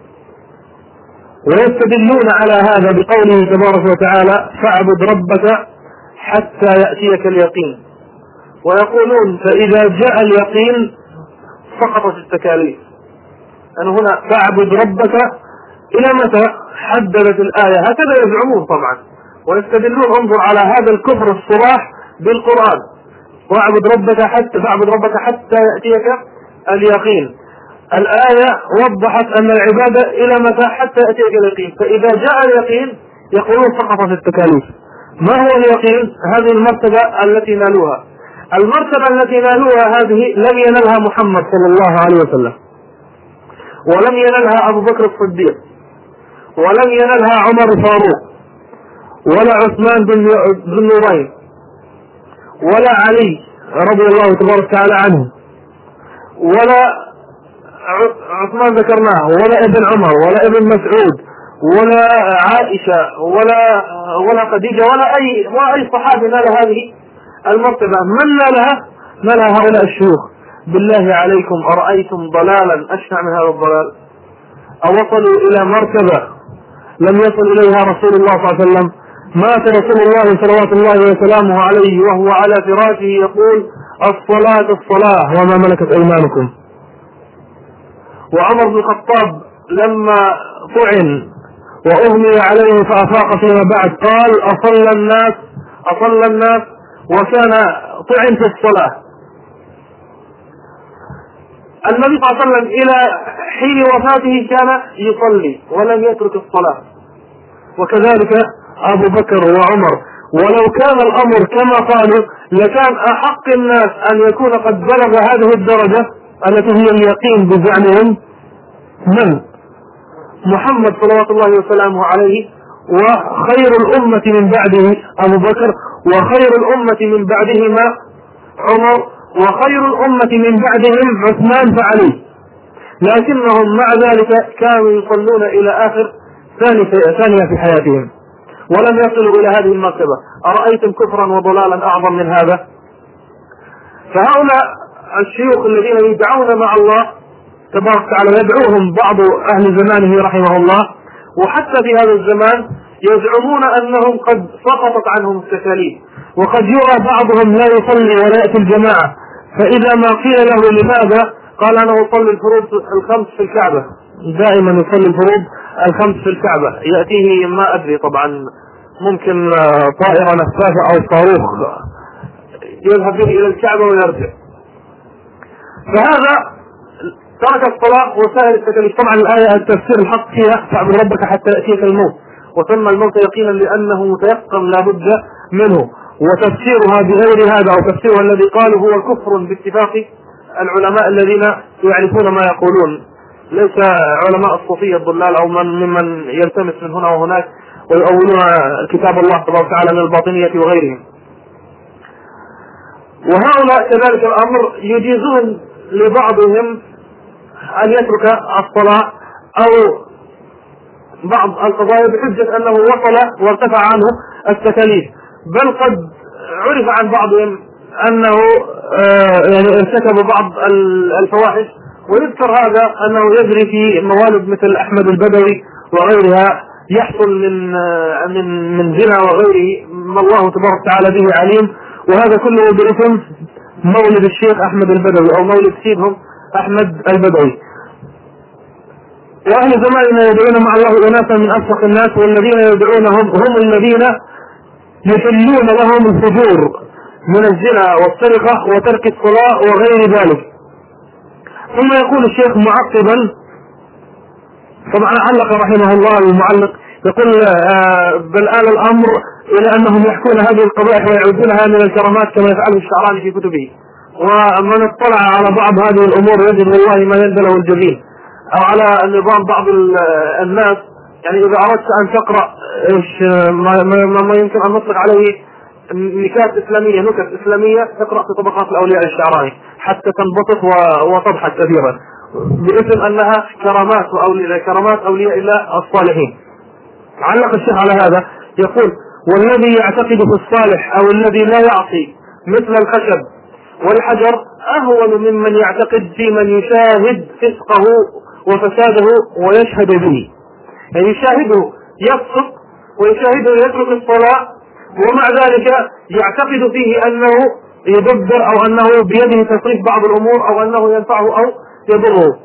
ويستدلون على هذا بقوله تبارك وتعالى فاعبد ربك حتى يأتيك اليقين، ويقولون فإذا جاء اليقين سقطت التكاليف. أنا هنا فاعبد ربك إلى متى؟ حددت الآية، هكذا يزعمون طبعا ويستدلون. انظر على هذا الكفر الصراح بالقرآن، واعبد ربك حتى فاعبد ربك حتى يأتيك اليقين. الآية وضحت أن العبادة إلى متى؟ حتى يأتيك اليقين، فإذا جاء اليقين يقولون سقطت التكاليف. ما هو اليقين؟ هذه المرتبة التي نالوها. المرتبة التي نالوها هذه لم ينلها محمد صلى الله عليه وسلم، ولم ينلها أبو بكر الصديق، ولم ينلها عمر الفاروق، ولا عثمان بن نورين، ولا علي رضي الله تبارك وتعالى عنه، ولا عثمان ذكرناه، ولا ابن عمر، ولا ابن مسعود، ولا عائشة، ولا ولا خديجة، ولا أي ولا أي صحابي نال هذه المرتبة. من نالها؟ نالها هؤلاء الشيوخ. بالله عليكم أرأيتم ضلالا أشنع من هذا الضلال؟ أوصلوا إلى مرتبة لم يصل إليها رسول الله صلى الله عليه وسلم. مات رسول الله صلوات الله وسلامه عليه وهو على فراشه يقول الصلاة الصلاة وما ملكت أيمانكم. وعمر بن الخطاب لما طعن وأغمي عليه فأفاق فيما بعد قال أصلى الناس أصلى الناس وكان طعن في الصلاة. النبي صلى الله عليه وسلم إلى حين وفاته كان يصلي ولم يترك الصلاة، وكذلك أبو بكر وعمر. ولو كان الأمر كما قالوا لكان أحق الناس أن يكون قد بلغ هذه الدرجة التي هي اليقين بزعمهم من؟ محمد صلوات الله وسلامه عليه، وخير الأمة من بعده أبو بكر، وخير الأمة من بعدهما عمر، وخير الأمة من بعدهم عثمان فعلي. لكنهم مع ذلك كانوا يصلون إلى آخر ثانية في حياتهم ولم يصلوا إلى هذه المرتبة. أرأيتم كفرا وضلالا أعظم من هذا؟ فهؤلاء الشيوخ الذين يدعون مع الله تبارك وتعالى يدعوهم بعض أهل زمانه رحمه الله، وحتى في هذا الزمان يزعمون أنهم قد سقطت عنهم التكاليف، وقد يرى بعضهم لا يصلي ولا يأتي الجماعة، فإذا ما قيل له لماذا قال أنا أصلي الفروض الخمس في الكعبة، دائما يصلي الفروض الخمس في الكعبة. يأتيه ما أدري طبعا ممكن طائرة نفاثة أو صاروخ يذهب به إلى الكعبة ويرجع، فهذا ترك الصلاة وسائر التكاليف. طبعا الآية التفسير الحق فيها فاعبد ربك حتى يأتيك الموت، وسمى الموت يقينا لأنه متيقن لا بد منه. وتفسيرها بغير هذا أو تفسيرها الذي قالوا هو كفر باتفاق العلماء الذين يعرفون ما يقولون، ليس علماء الصوفية الضلال أو من ممن يلتمس من هنا وهناك ويؤولون كتاب الله تبارك وتعالى من الباطنية وغيرهم. وهؤلاء كذلك الأمر يجيزون لبعضهم أن يترك الصلاة أو بعض القضايا بحجة أنه وصل وارتفع عنه التكاليف، بل قد عرف عن بعضهم أنه يعني ارتكب بعض الفواحش، ويذكر هذا أنه يجري في موالد مثل أحمد البدوي وغيرها يحصل من من من زنا وغيره ما الله تبارك وتعالى به عليم، وهذا كله باسم مولد الشيخ أحمد البدوي أو مولد سيدهم أحمد البدوي. وأهل زماننا يدعون مع الله أناسا من أفسق الناس، والذين يدعونهم هم الذين يحلون لهم الفجور من الزنا والسرقة وترك الصلاة وغير ذلك. ثم يقول الشيخ معقبا، طبعا علق رحمه الله المعلق، يقول آه بل آل الأمر إلى أنهم يحكون هذه القبائح ويعودونها من الكرامات كما يفعله الشعراني في كتبه. ومن اطلع على بعض هذه الأمور يجد والله ما يندله الجبين، أو على نظام بعض الناس. يعني إذا أردت أن تقرأ إيش ما, ما, ما يمكن أن نطلق عليه نكات إسلامية، نكت إسلامية، تقرأ في طبقات الأولياء الشعراني حتى تنبسط وتضحك كثيرا باسم أنها كرامات وأولياء كرامات أولياء الله الصالحين. علق الشيخ على هذا يقول: والذي يعتقد في الصالح أو الذي لا يعصي مثل الخشب والحجر أهون ممن يعتقد في من يشاهد فسقه وفساده ويشهد به. يعني يشاهده يفسق ويشاهده يترك الصلاة، ومع ذلك يعتقد فيه أنه يدبر أو أنه بيده تصريف بعض الأمور أو أنه ينفعه أو يضره.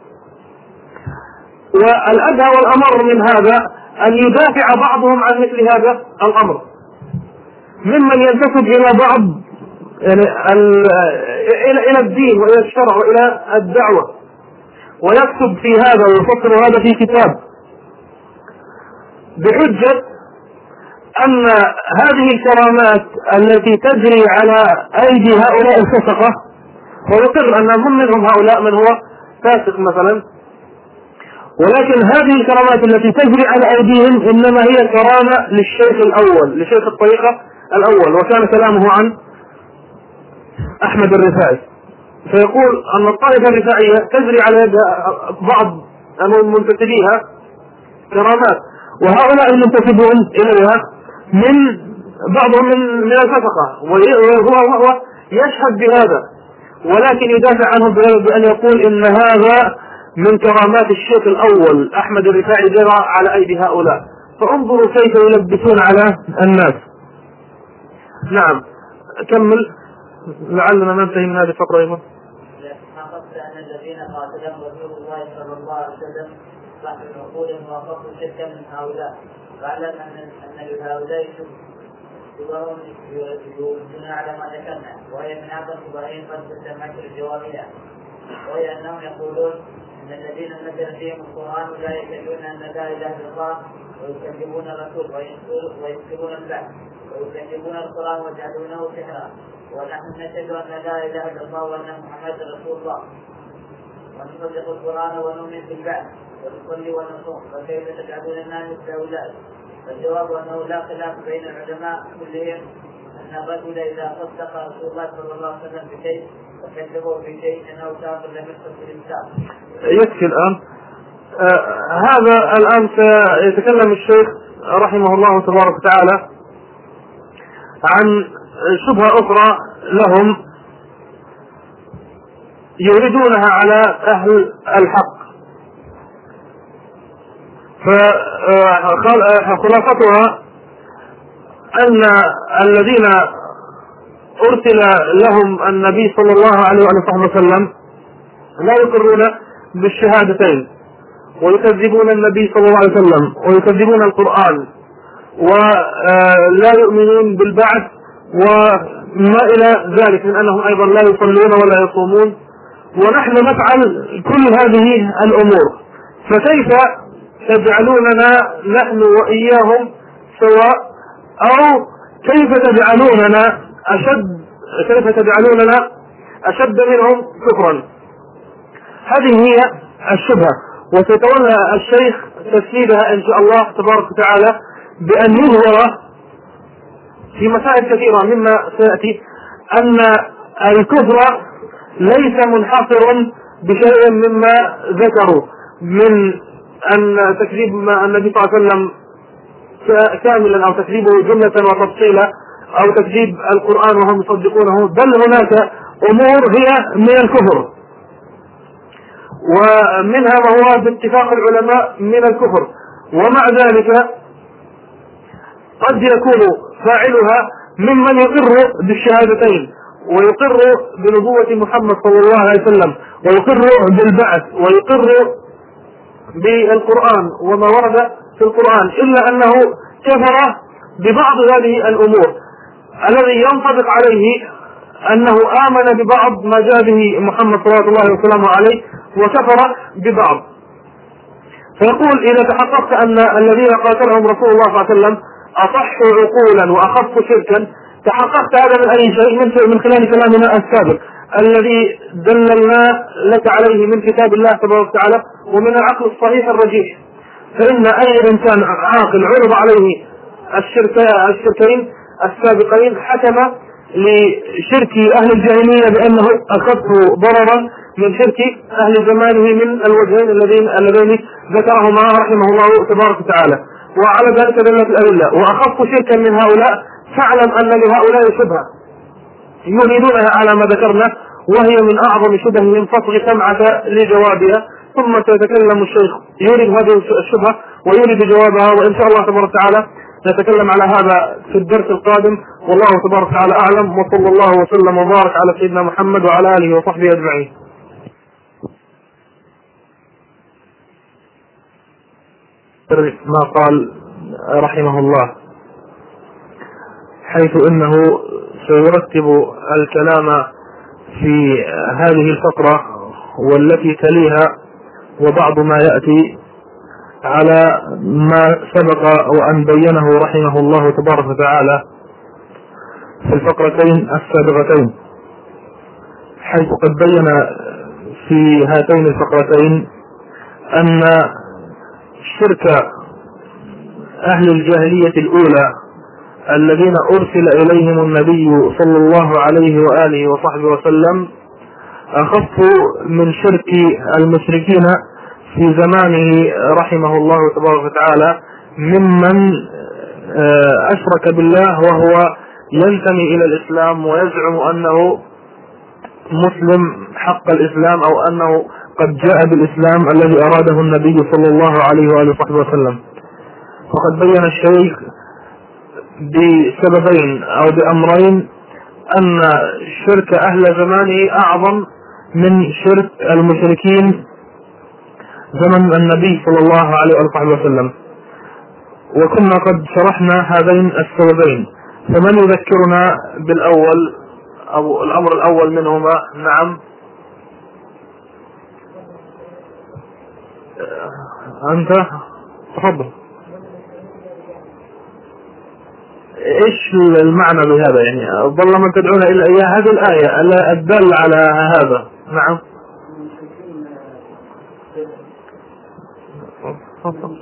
والأدهى والأمر من هذا أن يدافع بعضهم عن مثل هذا الأمر ممن ينتسب إلى بعض يعني إلى إلى الدين وإلى الشرع وإلى الدعوة، ويكتب في هذا ويفصل هذا في كتاب بحجة أن هذه الكرامات التي تجري على أيدي هؤلاء الفسقة، ويقر أن من منهم هؤلاء من هو فاسق مثلا، ولكن هذه الكرامات التي تجري على أيديهم إنما هي كرامة للشيخ الأول، لشيخ الطريقة الأول، وكان كلامه عن أحمد الرفاعي. فيقول أن الطائفة الرفاعية تجري على يد بعض المنتسبيها كرامات، وهؤلاء المنتسبون إليها من بعضهم من من الفسقة، وهو يشهد بهذا، ولكن يدافع عنه بأن يقول إن هذا من كرامات الشيخ الأول أحمد الرفاعي جرى على أيدي هؤلاء. فانظروا كيف يلبسون على الناس. نعم كمل لعلنا ننتهي من هذه الفقرة أيضا. ما قصد أن الذين قاتلهم رسول الله صلى الله عليه وسلم صاحب العقول وقصد شركا من هؤلاء، واعلم أن أن لهؤلاء شبههم يوجدون على ما ذكرنا، وهي من أعظم شبههم قد تسمعت الجوامع، وهي أنهم يقولون أن الذين نزل فيهم القرآن لا يشهدون أن لا إله إلا الله ويكذبون الرسول وينكرون البعث ويكذبون القرآن ويجعلونه سحرا، ونحن نشهد أن لا إله إلا الله وأن محمدا رسول الله ونصدق القرآن ونؤمن بالبعث ونصلي ونصوم، فكيف تجعلون الناس مثل هؤلاء؟ فالجواب أنه لا خلاف بين العلماء كلهم أن الرجل إذا صدق رسول الله صلى الله عليه وسلم بشيء وكذبه بشيء أنه كافر لم يدخل في الإسلام. يكفي الآن. آه هذا الآن سيتكلم الشيخ رحمه الله تبارك وتعالى عن شبهة أخرى لهم يريدونها على أهل الحق. فخلاصتها أن الذين أرسل لهم النبي صلى الله عليه وسلم لا يقرون بالشهادتين، ويكذبون النبي صلى الله عليه وسلم ويكذبون القرآن، ولا يؤمنون بالبعث وما إلى ذلك من أنهم أيضا لا يصلون ولا يصومون، ونحن نفعل كل هذه الأمور. فكيف تجعلوننا نحن وإياهم سواء، أو كيف تجعلوننا أشد كيف تجعلوننا أشد منهم كفرا؟ هذه هي الشبهة، وسيتولى الشيخ تسديدها إن شاء الله تبارك وتعالى بأن يظهر في مسائل كثيرة مما سيأتي أن الكفر ليس منحصرا بشيء مما ذكروا من أن تكذيب النبي صلى الله عليه وسلم كاملا أو تكذيبه جملة وتفصيلا أو تكذيب القرآن وهم يصدقونه، بل هناك أمور هي من الكفر، ومنها ما هو باتفاق العلماء من الكفر، ومع ذلك قد يكون فاعلها ممن يقر بالشهادتين ويقر بنبوة محمد صلى الله عليه وسلم ويقر بالبعث ويقر بالقرآن وما ورد في القرآن، إلا أنه كفر ببعض هذه الأمور. الذي ينطبق عليه أنه آمن ببعض ما جاء به محمد صلى الله عليه وسلم عليه وكفر ببعض. فيقول إذا تحققت أن الذين قاتلهم رسول الله صلى الله عليه وسلم أصح عقولا وأخف شركا، تحققت هذا من أي شيء؟ من خلال كلامنا السابق الذي دللنا لك عليه من كتاب الله تبارك وتعالى ومن العقل الصحيح الرجيح. فإن أي إنسان عاقل عرض عليه الشركين السابقين حكم لشرك أهل الجاهلية بأنه أخف ضررا من شرك أهل زمانه من الوجهين اللذين اللذين ذكرهما رحمه الله تبارك وتعالى. وعلى ذلك دلت الأدلة. وأخف شركا من هؤلاء فاعلم أن لهؤلاء شبهة يريدونها على ما ذكرنا، وهي من أعظم شبههم فاصغ سمعك لجوابها، ثم سيتكلم الشيخ يريد هذه الشبهة ويريد جوابها، وإن شاء الله تبارك وتعالى نتكلم على هذا في الدرس القادم. والله تبارك وتعالى أعلم، وصلى الله وسلم وبارك على سيدنا محمد وعلى آله وصحبه أجمعين. ما قال رحمه الله حيث إنه سيرتب الكلام في هذه الفقرة والتي تليها وبعض ما يأتي على ما سبق وأن بينه رحمه الله تبارك وتعالى في الفقرتين السابقتين، حيث قد بين في هاتين الفقرتين أن شرك أهل الجاهلية الأولى الذين أرسل إليهم النبي صلى الله عليه وآله وصحبه وسلم أخف من شرك المشركين في زمانه رحمه الله تبارك وتعالى ممن أشرك بالله وهو ينتمي إلى الإسلام ويزعم أنه مسلم حق الإسلام أو أنه قد جاء بالإسلام الذي أراده النبي صلى الله عليه وآله وصحبه وسلم. وقد بين الشيخ بسببين أو بأمرين أن شرك أهل زمانه أعظم من شرك المشركين زمن النبي صلى الله عليه وآله وسلم، وكنا قد شرحنا هذين السببين. فمن يذكرنا بالأول أو الأمر الأول منهما؟ نعم أنت تفضل. إيش المعنى بهذا؟ يعني ظل من تدعون إلى إياه هذه الآية الدالة على هذا. نعم كانوا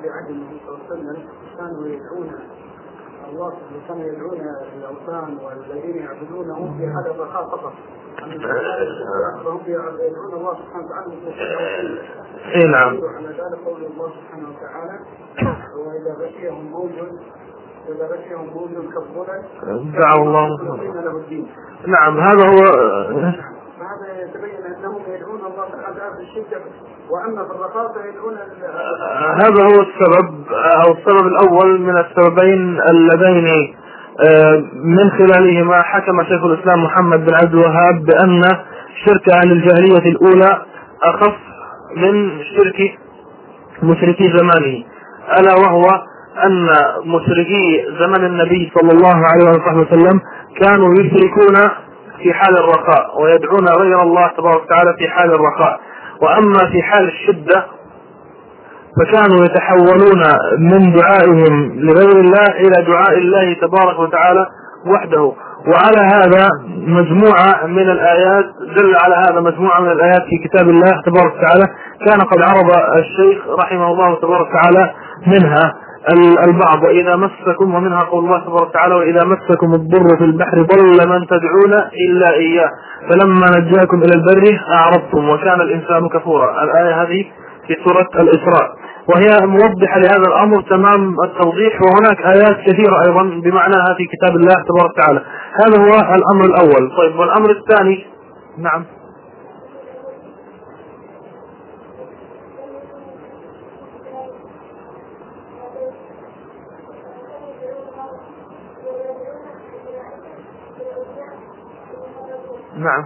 يدعون الله كانوا يدعون الأوثان والذين يعبدونهم في حال الرخاء فقط، هم يدعون الله سبحانه وتعالى. إيه نعم. على ذلك قول الله سبحانه وتعالى وإذا غشيهم موج إذا غشيهم موج كالظلل دعوا الله له الدين. نعم هذا هو. هذا يتبين أنهم يدعون الله تعالى في الشدة وأما في الرخاء يدعون. هذا هو السبب أو السبب الأول من السببين اللذين من خلالهما حكم شيخ الإسلام محمد بن عبد الوهاب بأن شرك أهل الجاهلية الأولى أخف من شرك مشركي زمانه، ألا وهو أن مشركي زمن النبي صلى الله عليه وسلم كانوا يشركون في حال الرخاء ويدعون غير الله تبارك وتعالى في حال الرخاء، وأما في حال الشدة فكانوا يتحولون من دعائهم لغير الله إلى دعاء الله تبارك وتعالى وحده. وعلى هذا مجموعة من الآيات دل على هذا مجموعة من الآيات في كتاب الله تبارك وتعالى كان قد عرض الشيخ رحمه الله تبارك وتعالى منها البعض. وإذا مسكم ومنها قول الله تبارك وتعالى وإذا مسكم الضر في البحر ضل من تدعون إلا إياه فلما نجاكم إلى البر أعرضتم وكان الإنسان كفورا. الآية هذه في سورة الإسراء وهي موضحة لهذا الأمر تمام التوضيح، وهناك آيات كثيرة أيضا بمعناها في كتاب الله تبارك وتعالى. هذا هو الأمر الأول. طيب والأمر الثاني؟ نعم نعم.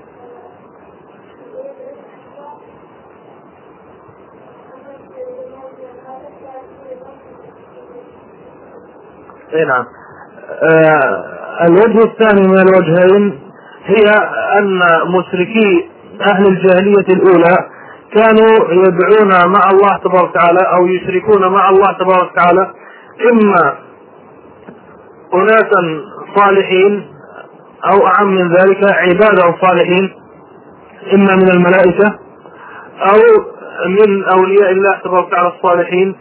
اي نعم. آه الوجه الثاني من الوجهين هي أن مشركي أهل الجاهلية الأولى كانوا يدعون مع الله تبارك وتعالى أو يشركون مع الله تبارك وتعالى إما أناسا صالحين أو أعم من ذلك عباده صالحين، إما من الملائكة أو من أولياء الله تبارك وتعالى الصالحين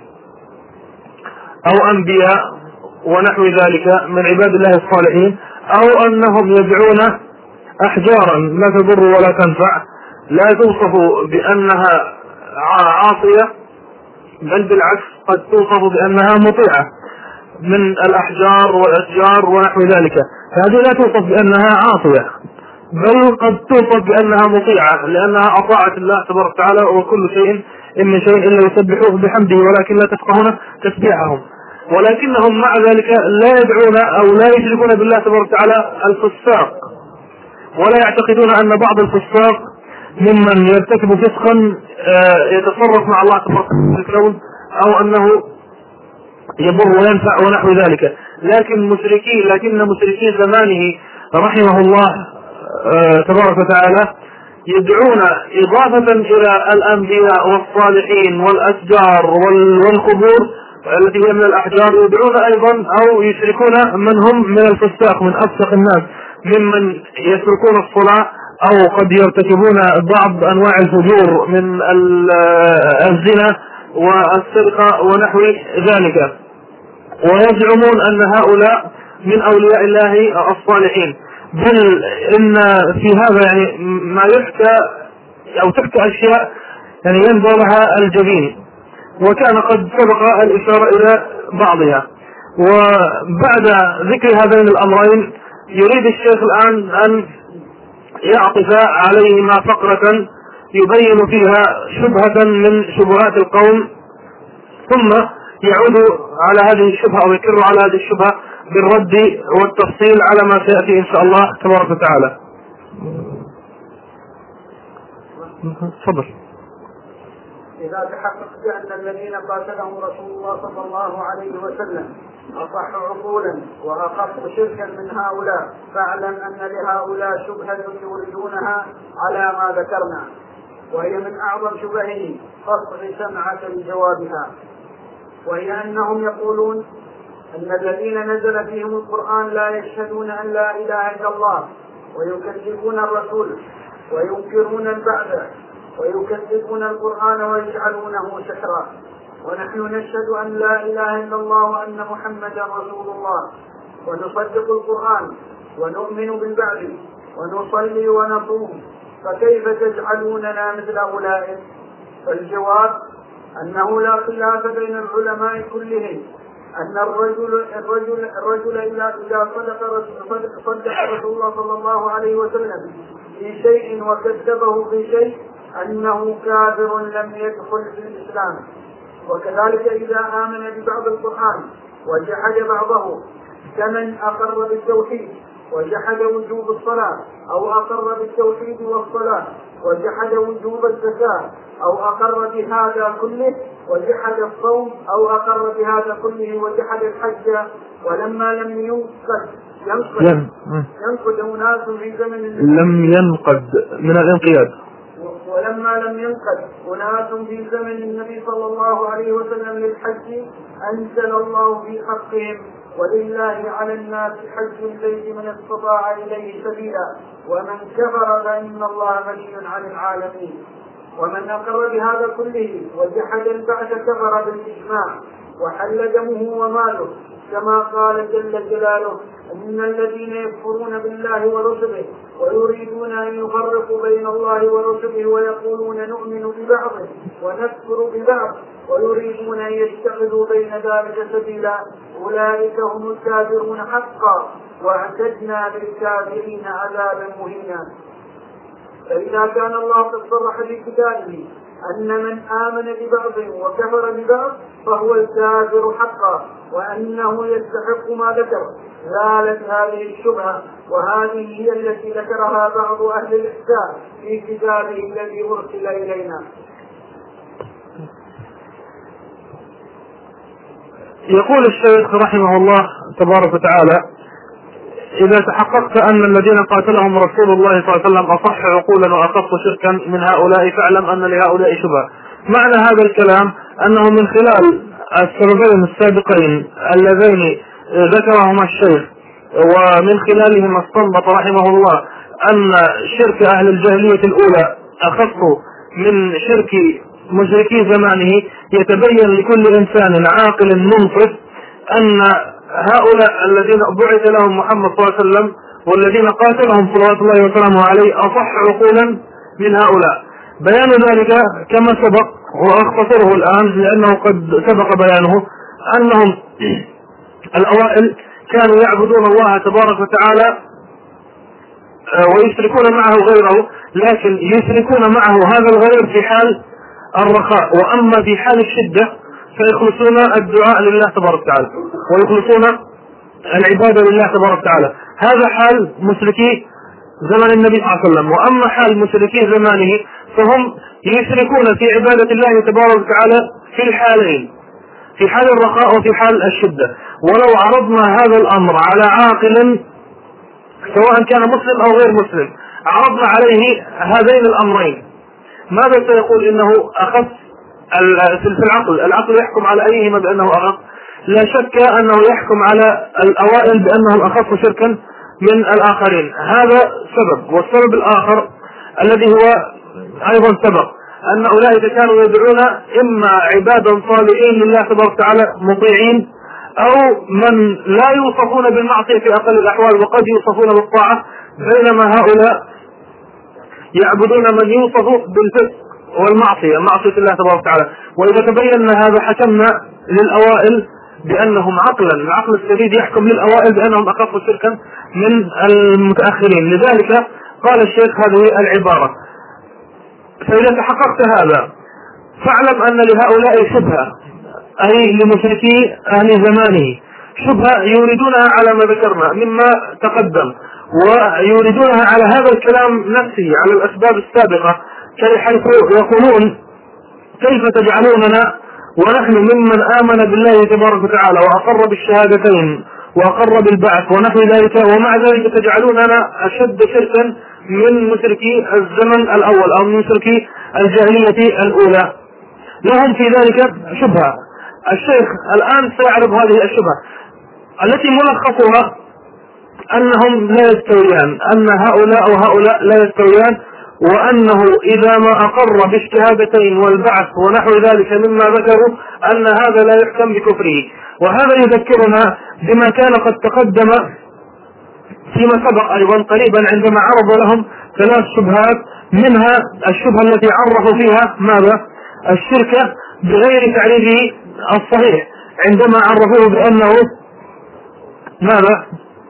أو أنبياء ونحو ذلك من عباد الله الصالحين، أو أنهم يدعون أحجارا لا تضر ولا تنفع، لا توصف بأنها عاصية بل بالعكس قد توصف بأنها مطيعة من الأحجار والأشجار ونحو ذلك. هذه لا توصف بأنها عاصية بل قد توصف بأنها مطيعة لأنها أطاعت الله تبارك وتعالى، وكل شيء إن شيء إلا يسبحوه بحمده ولكن لا تفقهون تسبيحهم. ولكنهم مع ذلك لا يدعون أو لا يشركون بالله تبارك وتعالى الفساق، ولا يعتقدون أن بعض الفساق ممن يرتكب فسقا يتصرف مع الله تبارك وتعالى في الكون أو أنه يضر وينفع ونحو ذلك. لكن مشركين لكن مشركين زمانه رحمه الله تبارك وتعالى يدعون إضافة إلى الأنبياء والصالحين والأشجار والقبور التي هي من الأحجار، يدعون أيضا أو يشركون من هم من الفساق من أفسق الناس ممن يتركون الصلاة أو قد يرتكبون بعض أنواع الفجور من الزنا والسرقة ونحو ذلك، ويزعمون أن هؤلاء من أولياء الله الصالحين. بل إن في هذا يعني ما يحكى أو تحكى أشياء يعني ينبغي لها الجبين، وكان قد سبق الإشارة إلى بعضها. وبعد ذكر هذين الأمرين يريد الشيخ الآن أن يعطف عليهما فقرة يبين فيها شبهة من شبهات القوم، ثم يعود على هذه الشبهة أو يكر على هذه الشبهة بالرد والتفصيل على ما سيأتي إن شاء الله تبارك وتعالى. تفضل. إذا تحققت أن الذين قاتلهم رسول الله صلى الله عليه وسلم أصح عقولا وأخف شركا من هؤلاء، فاعلم أن لهؤلاء شبهة يوردونها على ما ذكرنا، وهي من أعظم شبهه قطع سمعة لجوابها، وهي أنهم يقولون أن الذين نزل فيهم القرآن لا يشهدون أن لا إله إلا الله، ويكذبون الرسول وينكرون البعث ويكذبون القرآن ويجعلونه سحرا، ونحن نشهد أن لا إله إلا الله وأن محمدا رسول الله، ونصدق القرآن ونؤمن بالبعث ونصلي ونصوم، فكيف تجعلوننا مثل أولئك؟ فالجواب أنه لا خلاف بين العلماء كلهم أن الرجل الرجل الرجل إذا صدق صدق رسول الله صلى الله عليه وسلم في شيء وكذبه في شيء أنه كافر لم يدخل في الإسلام. وكذلك إذا آمن ببعض القرآن وجحد بعضه كمن أقر بالتوحيد وجحد وجوب الصلاة، أو أقر بالتوحيد والصلاة وجحد وجوب الزكاة، أو أقر بهذا كله وجحد الصوم، أو أقر بهذا كله وجحد الحج، ولما لم ينقد ينقد ينقد أناس في زمن لم ينقد من الانقياد ولما لم ينقد أناس في زمن النبي صلى الله عليه وسلم للحج أنزل الله في حقهم ولله على الناس حج البيت من استطاع إليه سبيلا ومن كفر فإن الله غني عن العالمين. ومن أقر بهذا كله وجحد البعث كفر بالإجماع وحل دمه وماله، كما قال جل جلاله إن الذين يكفرون بالله ورسله ويريدون أن يفرقوا بين الله ورسله ويقولون نؤمن ببعض ونكفر ببعض ويريدون أن يتخذوا بين ذلك سبيلا أولئك هم الكافرون حقا واعتدنا للكافرين عذابا مهينا. فإذا كان الله قد صرح في كتابه أن من آمن ببعض وكفر ببعض فهو الكافر حقا، وأنه يستحق ما ذكر. زالت هذه الشبهة، وهذه هي التي ذكرها بعض أهل الإحسان في كتابه الذي أرسل إلينا. يقول الشيخ رحمه الله تبارك وتعالى: إذا تحققت أن الذين قاتلهم رسول الله صلى الله عليه وسلم أصح عقولا وأخف شركا من هؤلاء فاعلم أن لهؤلاء شبهة. معنى هذا الكلام أنه من خلال السببين السابقين اللذين ذكرهما الشيخ ومن خلالهما استنبط رحمه الله أن شرك أهل الجاهلية الأولى أخف من شرك مشركي زمانه، يتبين لكل إنسان عاقل منصف أن هؤلاء الذين بعث لهم محمد صلى الله عليه وسلم والذين قاتلهم صلوات الله وسلامه عليه أصح عقولا من هؤلاء. بيان ذلك كما سبق وأختصره الآن لأنه قد سبق بيانه، أنهم الأوائل كانوا يعبدون الله تبارك وتعالى ويشركون معه غيره، لكن يشركون معه هذا الغير في حال الرخاء، وأما في حال الشدة فيخلصون الدعاء لله تبارك وتعالى ويخلصون العبادة لله تبارك وتعالى. هذا حال مشركي زمن النبي صلى الله عليه وسلم. وأما حال مشركي زمانه فهم يشركون في عبادة الله تبارك وتعالى في الحالين، في حال الرخاء وفي حال الشدة. ولو عرضنا هذا الأمر على عاقل سواء كان مسلم أو غير مسلم، عرضنا عليه هذين الأمرين، ماذا سيقول؟ إنه أخف في العقل. العقل يحكم على أيهما بأنه أخف؟ لا شك أنه يحكم على الأوائل بأنهم أخف شركا من الآخرين. هذا سبب. والسبب الآخر الذي هو أيضا سبب أن أولئك كانوا يدعون إما عبادا صالحين لله تبارك وتعالى مطيعين، أو من لا يوصفون بالمعصية في أقل الأحوال وقد يوصفون بالطاعة، بينما هؤلاء يعبدون من يوصف بالفسق والمعصية، معصية الله تبارك وتعالى. وإذا تبين هذا حكمنا للأوائل بأنهم عقلا، العقل السديد يحكم للأوائل بأنهم أخف شركا من المتأخرين. لذلك قال الشيخ هذه العبارة: فإذا تحققت هذا فاعلم أن لهؤلاء شبهة، أي لمشركي أهل زمانه شبهة يريدونها على ما ذكرنا مما تقدم، ويريدونها على هذا الكلام نفسه على الأسباب السابقة، حيث يقولون: كيف تجعلوننا ونحن ممن آمن بالله تبارك وتعالى وأقر بالشهادتين وأقر بالبعث ونحو ذلك، ومع ذلك تجعلوننا أشد شركا من مشركي الزمن الأول أو من مشركي الجاهلية الأولى. لهم في ذلك شبهة. الشيخ الآن سيعرض هذه الشبهة التي ملخصها أنهم لا يستويان، أن هؤلاء وهؤلاء لا يستويان، وأنه إذا ما أقر بالشهادتين والبعث ونحو ذلك مما ذكروا أن هذا لا يحكم بكفره. وهذا يذكرنا بما كان قد تقدم فيما سبق أيضا قريبا عندما عرض لهم ثلاث شبهات، منها الشبهة التي عرفوا فيها ماذا؟ الشرك بغير تعريفه الصحيح، عندما عرفوه بأنه ماذا؟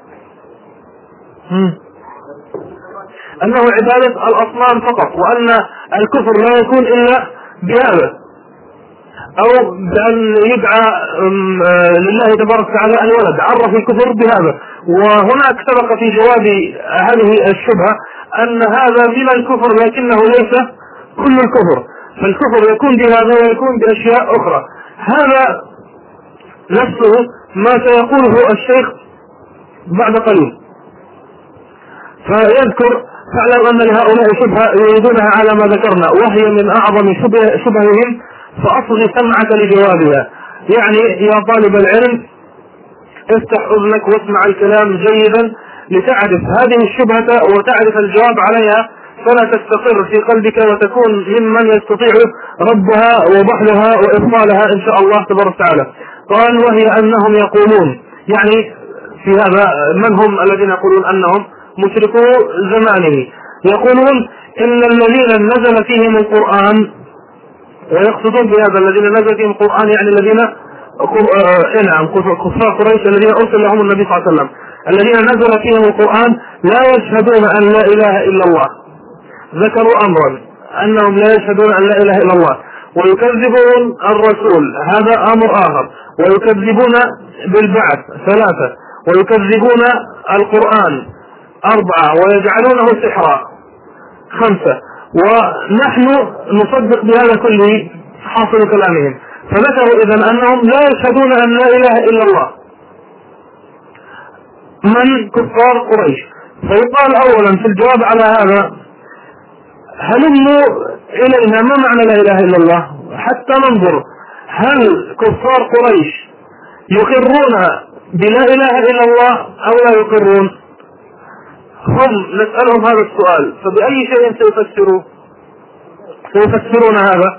مم. أنه عبادة الأصنام فقط، وأن الكفر لا يكون إلا بهذا، أو بأن يدعى لله تبارك وتعالى الولد، عرف الكفر بهذا. وهناك سبق في جواب هذه الشبهة أن هذا من الكفر لكنه ليس كل الكفر، فالكفر يكون بهذا ويكون بأشياء أخرى. هذا نفسه ما سيقوله الشيخ بعد قليل. فيذكر: فاعلم أن لهؤلاء شبهة يريدونها على ما ذكرنا، وهي من أعظم شبه شبههم، فأصغي سمعك لجوابها. يعني يا طالب العلم افتح أذنك واسمع الكلام جيدا لتعرف هذه الشبهة وتعرف الجواب عليها، فلا تستقر في قلبك وتكون ممن يستطيع ردها وبحثها وإبطالها إن شاء الله تبارك وتعالى. قال: وهي أنهم يقولون، يعني في هذا من هم الذين يقولون أنهم مشركو زمانه، يقولون إن الذين نزل فيهم القرآن، ويقصدون بهذا الذين نزل فيهم القرآن يعني الذين نعم كفار قريش الذين أرسل لهم النبي صلى الله عليه وسلم، الذين نزل فيهم القرآن لا يشهدون أن لا إله إلا الله. ذكروا أمرا: أنهم لا يشهدون أن لا إله إلا الله، ويكذبون الرسول، هذا أمر آخر، ويكذبون بالبعث ثلاثة، ويكذبون القرآن أربعة، ويجعلونه سحرا خمسة، ونحن نصدق بهذا كله حاصل كلامهم. فذكروا إذن أنهم لا يشهدون أن لا إله إلا الله من كفار قريش. فيقال أولا في الجواب على هذا هلموا إلينا ما معنى لا إله إلا الله حتى ننظر هل كفار قريش يقرون بلا إله إلا الله أو لا يقرون. هم نسألهم هذا السؤال، فبأي شيء سيفسروا سيفسرون هذا؟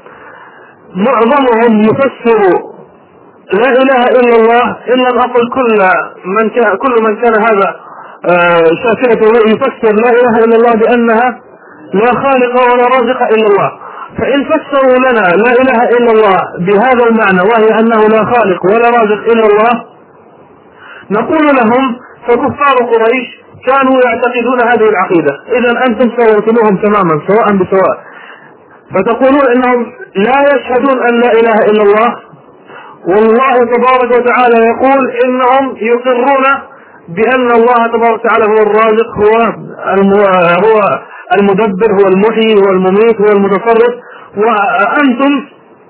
معظمهم يفسر لا إله إلا الله، إن لم أقل كل من كان كل من كان هذا شاكرته يفسر لا إله إلا الله بأنها لا خالق ولا رازق إلا الله. فإن فسروا لنا لا إله إلا الله بهذا المعنى وهي أنه لا خالق ولا رازق إلا الله، نقول لهم فكفار قريش كانوا يعتقدون هذه العقيدة، إذن أنتم سويتموهم تماما سواء بسواء. فتقولون إنهم لا يشهدون أن لا إله إلا الله، والله تبارك وتعالى يقول إنهم يقرون بأن الله تبارك وتعالى هو الرازق، هو هو المدبر، هو المحيي، هو المميت، هو المتصرف، وأنتم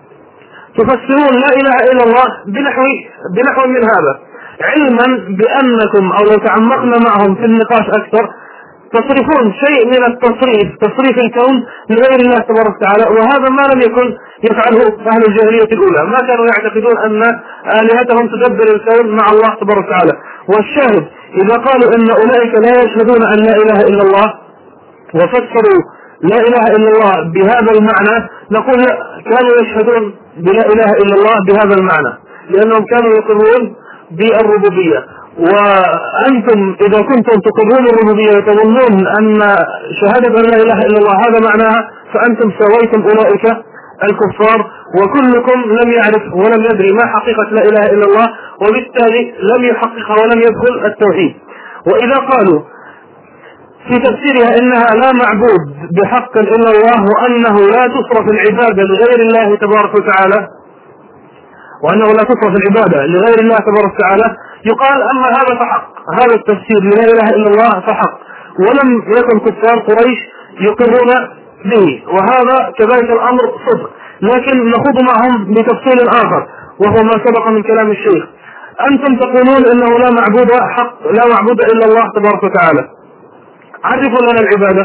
تفسرون لا إله إلا الله بنحو بنحو من هذا، علما بأنكم أو لو تعمقنا معهم في النقاش أكثر تصرفون شيء من التصريف، تصريف الكون لغير الله تبارك وتعالى، وهذا ما لم يكن يفعله أهل الجاهلية الأولى، ما كانوا يعتقدون أن آلهتهم تدبر الكون مع الله تبارك وتعالى. والشاهد إذا قالوا إن أولئك لا يشهدون أن لا إله إلا الله وفسروا لا إله إلا الله بهذا المعنى، نقول كانوا يشهدون بلا إله إلا الله بهذا المعنى، لأنهم كانوا يقرون بالربوبية. وأنتم إذا كنتم تقرون الربوبية وتظنون أن شهادة أن لا إله إلا الله هذا معناها، فأنتم سويتم أولئك الكفار، وكلكم لم يعرف ولم يدري ما حقيقة لا إله إلا الله، وبالتالي لم يحقق ولم يدخل التوحيد. وإذا قالوا في تفسيرها إنها لا معبود بحق إلا الله، وأنه لا تصرف العبادة لغير الله تبارك وتعالى، وأنه لا تصرف العبادة لغير الله تبارك وتعالى، يقال أما هذا فحق، هذا التفسير لا إله إلا الله فحق، ولم يكن كفار قريش يقرون به، وهذا كذلك الأمر صدق. لكن نخوض معهم بتفصيل آخر وهو ما سبق من كلام الشيخ. أنتم تقولون إنه لا معبود حق لا معبود إلا الله تبارك وتعالى، عرفوا لنا العبادة.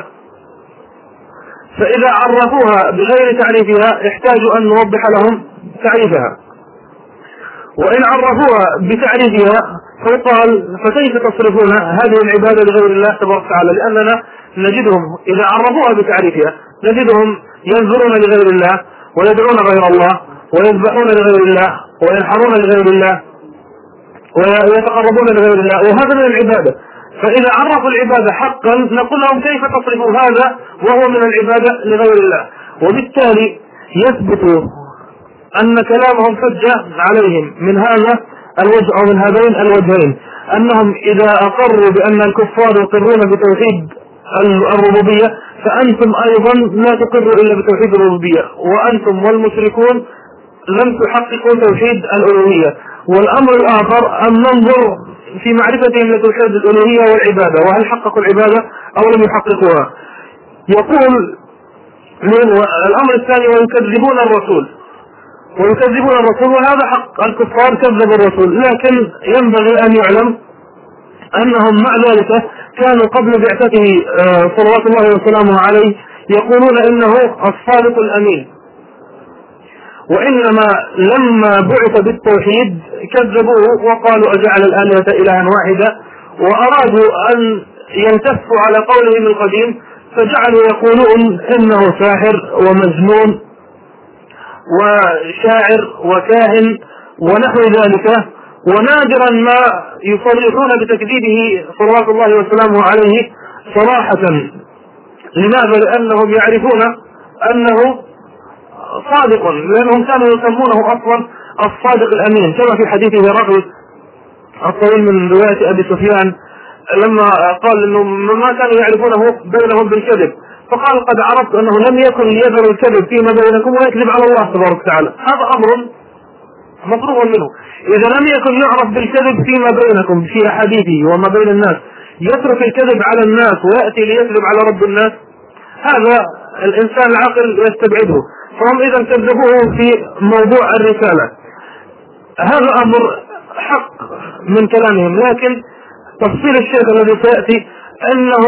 فإذا عرفوها بغير تعريفها احتاجوا أن نوضح لهم تعريفها، وإن عرفوها بتعريفها فقال فكيف تصرفون هذه العبادة لغير الله تبارك وتعالى؟ لأننا نجدهم إذا عرفوها بتعريفها نجدهم ينظرون لغير الله ويدعون غير الله ويذبحون لغير الله وينحرون لغير الله ويتقربون لغير الله، وهذا من العبادة. فإذا عرفوا العبادة حقا نقول لهم كيف تصرفوا هذا وهو من العبادة لغير الله؟ وبالتالي يثبت أن كلامهم حجة عليهم من هذا الوجه أو من هذين الوجهين، أنهم إذا أقروا بأن الكفار يقرون بتوحيد الربوبية فأنتم أيضا لا تقروا إلا بتوحيد الربوبية، وأنتم والمشركون لم تحققوا توحيد الألوهية. والأمر الآخر أن ننظر في معرفتهم لتوحيد الألوهية والعبادة، وهل حققوا العبادة أو لم يحققوها. يقول الأمر الثاني ويكذبون الرسول ويكذبون الرسول، وهذا حق، الكفار كذبوا الرسول، لكن ينبغي أن يعلم أنهم مع ذلك كانوا قبل بعثته صلوات الله وسلامه عليه يقولون إنه الصادق الأمين، وإنما لما بعث بالتوحيد كذبوه وقالوا أجعل الآلهة إلها واحدة، وأرادوا أن ينتفوا على قولهم القديم فجعلوا يقولون إنه ساحر ومجنون وشاعر وكاهن ونحو ذلك. ونادرا ما يصرحون بتكذيبه صلوات الله وسلامه عليه صراحة. لماذا؟ لأنهم يعرفون أنه صادق، لأنهم كانوا يسمونه أصلا الصادق الأمين، كما في حديث هرقل الطويل من رواية أبي سفيان لما قال إنه ما كانوا يعرفونه بينهم بالكذب، فقال قد عرفت أنه لم يكن ليذر الكذب فيما بينكم ويكذب على الله تبارك وتعالى. هذا أمر مفروغ منه. إذا لم يكن يعرف بالكذب فيما بينكم في أحاديثه وما بين الناس، يترك الكذب على الناس ويأتي ليكذب على رب الناس، هذا الإنسان العاقل يستبعده. فهم إذا كذبوه في موضوع الرسالة. هذا أمر حق من كلامهم، لكن تفصيل الشيخ الذي سيأتي أنه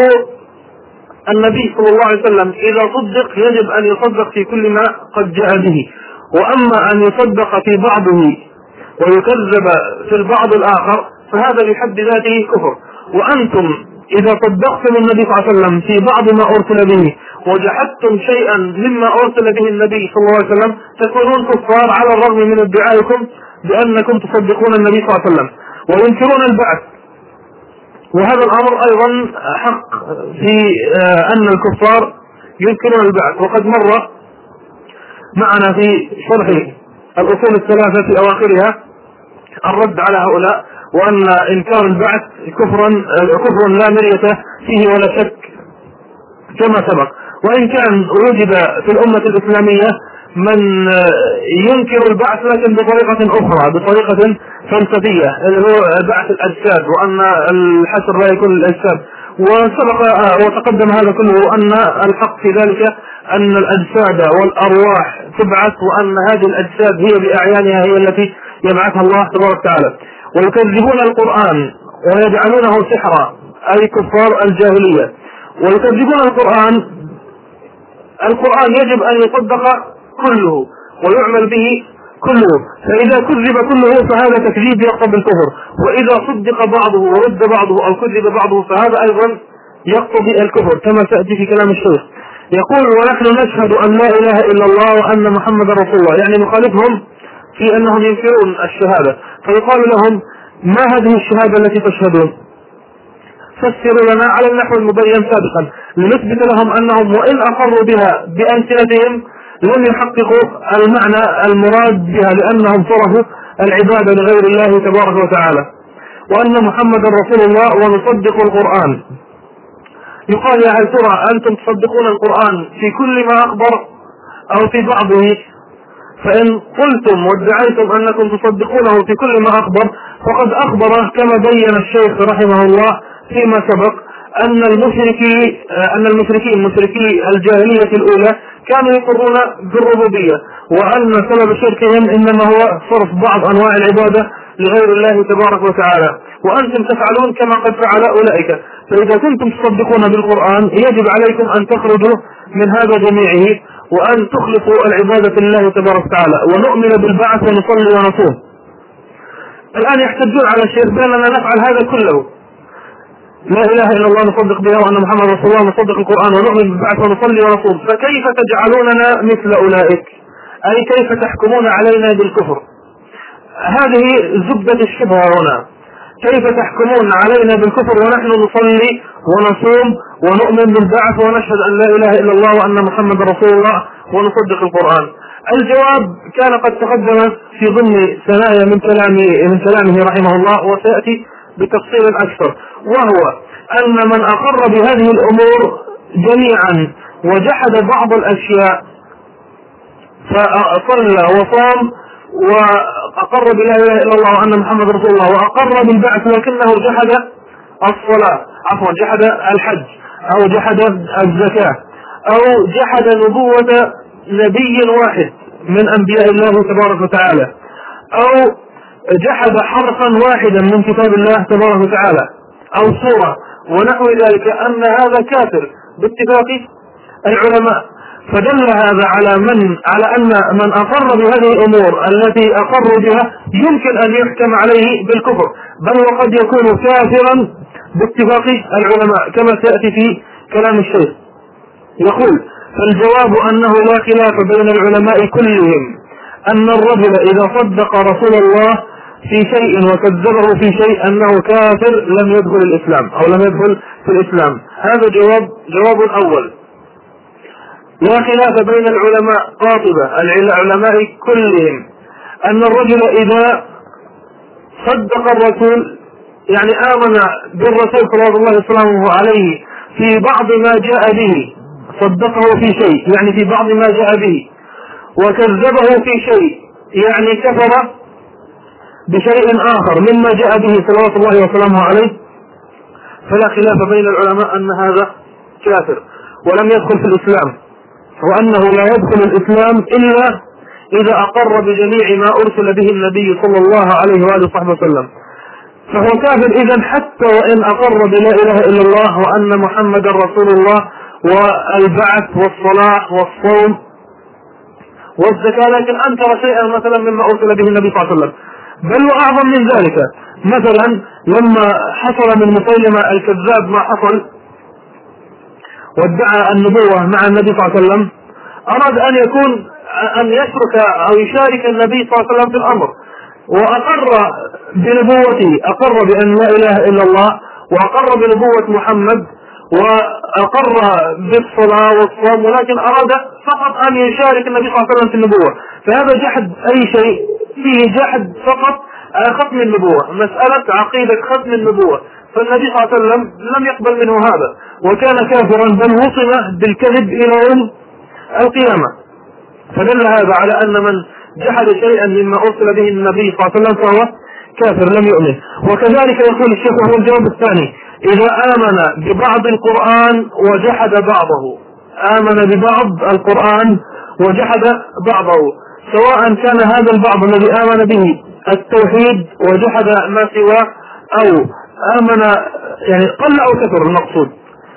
النبي صلى الله عليه وسلم إذا صدق يجب أن يصدق في كل ما قد جاء به، وأما أن يصدق في بعضه ويكذب في البعض الآخر فهذا بحد ذاته كفر. وأنتم إذا صدقتم النبي صلى الله عليه وسلم في بعض ما أرسل به وجحدتم شيئا مما أرسل به النبي صلى الله عليه وسلم تكونون كفار على الرغم من ادعائكم بأنكم تصدقون النبي صلى الله عليه وسلم وينكرون البعث. وهذا الأمر أيضا حق في أن الكفار ينكرون البعث. وقد مر معنا في شرح الأصول الثلاثة في أواخرها الرد على هؤلاء، وأن إنكار البعث كفرا كفر لا مرية فيه ولا شك كما سبق. وإن كان وجد في الأمة الإسلامية من ينكر البعث لكن بطريقة أخرى، بطريقة فلسفية، اللي هو بعث الأجساد، وأن الحشر لا يكون الأجساد. وسبق وتقدم هذا كله أن الحق في ذلك أن الأجساد والأرواح تبعث، وأن هذه الأجساد هي بأعيانها هي التي يبعثها الله تبارك وتعالى. ويكذبون القرآن ويجعلونه سحرا، أي كفار الجاهلية. ويكذبون القرآن القرآن يجب أن يصدق كله ويعمل به كله، فإذا كذب كله فهذا تكذيب يقتضي الكفر، وإذا صدق بعضه ورد بعضه أو كذب بعضه فهذا أيضا يقتضي الكفر كما تأتي في كلام الشيخ. يقول ونحن نشهد أن لا إله إلا الله وأن محمد رسول الله، يعني نخالفهم في أنهم ينكرون الشهادة. فيقال لهم ما هذه الشهادة التي تشهدون؟ فسروا لنا على النحو المبين سابقا لنثبت لهم أنهم وإن أقروا بها بألسنتهم لم يحققوا المعنى المراد بها، لأنهم صرفوا العبادة لغير الله تبارك وتعالى. وأن محمد رسول الله ونصدق القرآن. يقال يا هل ترى أنتم تصدقون القرآن في كل ما أخبر أو في بعضه؟ فإن قلتم وادعيتم أنكم تصدقونه في كل ما أخبر فقد أخبر كما بين الشيخ رحمه الله فيما سبق أن المشركين أن المشركين مشركي الجاهلية الأولى كانوا يقرون بالربوبية، وأن سبب شركهم إنما هو صرف بعض أنواع العبادة لغير الله تبارك وتعالى، وأنتم تفعلون كما قد فعل أولئك. فإذا كنتم تصدقون بالقرآن يجب عليكم أن تخرجوا من هذا جميعه وأن تخلصوا العبادة لله تبارك وتعالى ونؤمن بالبعث ونصلي ونصوم. الآن يحتجون على الشيخ بأننا نفعل هذا كله، لا إله إلا الله نصدق بها وأن محمد رسول الله نصدق القرآن ونؤمن بالبعث ونصلي ونصوم، فكيف تجعلوننا مثل أولئك؟ أي كيف تحكمون علينا بالكفر؟ هذه زبدة الشبهة هنا. كيف تحكمون علينا بالكفر ونحن نصلي ونصوم ونؤمن بالبعث ونشهد أن لا إله إلا الله وأن محمد رسول الله ونصدق القرآن؟ الجواب كان قد تقدم في ضمن ثنايا من كلامه من كلامه رحمه الله وسيأتي بتفصيل أكثر، وهو أن من أقر بهذه الأمور جميعا وجحد بعض الأشياء فصلى وصام وأقر بلا إله إلا الله وأن محمد رسول الله وأقر بالبعث لكنه جحد الصلاة عفوا جحد الحج أو جحد الزكاة أو جحد نبوة نبي واحد من أنبياء الله تبارك وتعالى أو جحد حرفا واحدا من كتاب الله تبارك وتعالى أو سورة ونحو ذلك، أن هذا كافر باتفاق العلماء. فدل هذا على من على أن من أقر بهذه الأمور التي أقروا بها يمكن أن يحكم عليه بالكفر، بل وقد يكون كافرا باتفاق العلماء كما سيأتي في كلام الشيخ. يقول فالجواب أنه لا خلاف بين العلماء كلهم أن الرجل إذا صدق رسول الله في شيء وكذبه في شيء أنه كافر لم يدخل الإسلام أو لم يدخل في الإسلام. هذا جواب جواب الأول. لا خلاف بين العلماء قاطبة العلماء كلهم أن الرجل إذا صدق الرسول يعني آمن بالرسول صلى الله عليه وسلم عليه في بعض ما جاء به صدقه في شيء يعني في بعض ما جاء به، وكذبه في شيء يعني كفر بشيء آخر مما جاء به صلوات الله وسلامه عليه، فلا خلاف بين العلماء أن هذا كافر ولم يدخل في الإسلام، وأنه لا يدخل الإسلام إلا إذا أقر بجميع ما أرسل به النبي صلى الله عليه وآله وصحبه وسلم، فهو كافر إذن حتى وإن أقر بلا إله إلا الله وأن محمد رسول الله والبعث والصلاة والصوم والزكاة، لكن أنكر شيئا مثلا مما أرسل به النبي صلى الله عليه وسلم. بل وأعظم من ذلك، مثلا لما حصل من مسيلمة الكذاب ما حصل وادعى النبوة مع النبي صلى الله عليه وسلم، أراد أن يكون أن يشرك أو يشارك النبي صلى الله عليه وسلم في الأمر، وأقر بنبوته، أقر بأن لا إله إلا الله، وأقر بنبوة محمد، وأقر بالصلاة والصوم، ولكن أراد فقط أن يشارك النبي صلى الله عليه وسلم في النبوة، فهذا جحد أي شيء فيه جحد فقط ختم النبوة، مسألة عقيدة ختم النبوة، فالنبي صلى الله عليه وسلم لم يقبل منه هذا وكان كافرا، بل وصم بالكذب إلى يوم القيامة. فدل هذا على أن من جحد شيئا مما أرسل به النبي صلى الله عليه وسلم فهو كافر لم يؤمن. وكذلك يقول الشيخ وهو الجواب الثاني: إذا آمن ببعض القرآن وجحد بعضه، آمن ببعض القرآن وجحد بعضه، سواء كان هذا البعض الذي آمن به التوحيد وجحد ما سواه، أو آمن يعني قل أو كثر المقصود.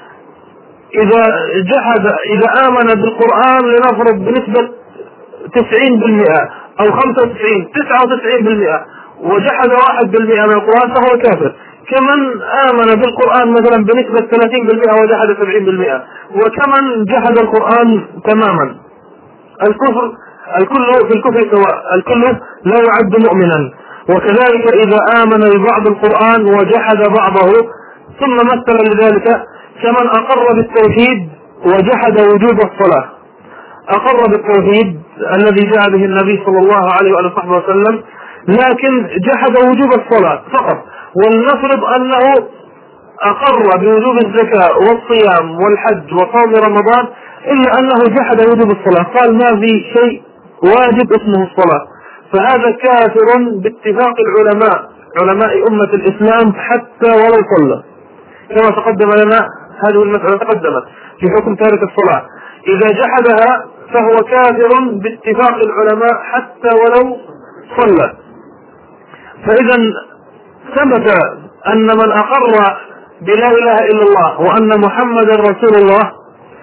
إذا جحد إذا آمن بالقرآن لنفرض بنسبة تسعين بالمئة أو خمسة وتسعين تسعة وتسعين بالمئة وجحد واحد بالمئة من القرآن فهو كافر، كمن آمن بالقرآن مثلا بنسبة ثلاثين بالمئة وجحد سبعين بالمئة، وكمن جحد القرآن تماما. الكفر الكل في الكفر سواء، الكل لا يعد مؤمنا. وكذلك إذا آمن ببعض القرآن وجحد بعضه ثم مثل لذلك كمن أقر بالتوحيد وجحد وجوب الصلاة، أقر بالتوحيد الذي جاء به النبي صلى الله عليه وآله وسلم، لكن جحد وجوب الصلاة فقط. ولنفرض أنه أقر بوجوب الزكاة والصيام والحج وصوم رمضان، إلا أنه جحد وجوب الصلاة، قال ما في شيء واجب اسمه الصلاة، فهذا كافر باتفاق العلماء علماء أمة الإسلام حتى ولو صلى، كما تقدم لنا هذه المسألة تقدمت في حكم تارك الصلاة. إذا جحدها فهو كافر باتفاق العلماء حتى ولو صلى. فإذا ثبت أن من أقر بلا إله إلا الله وأن محمد رسول الله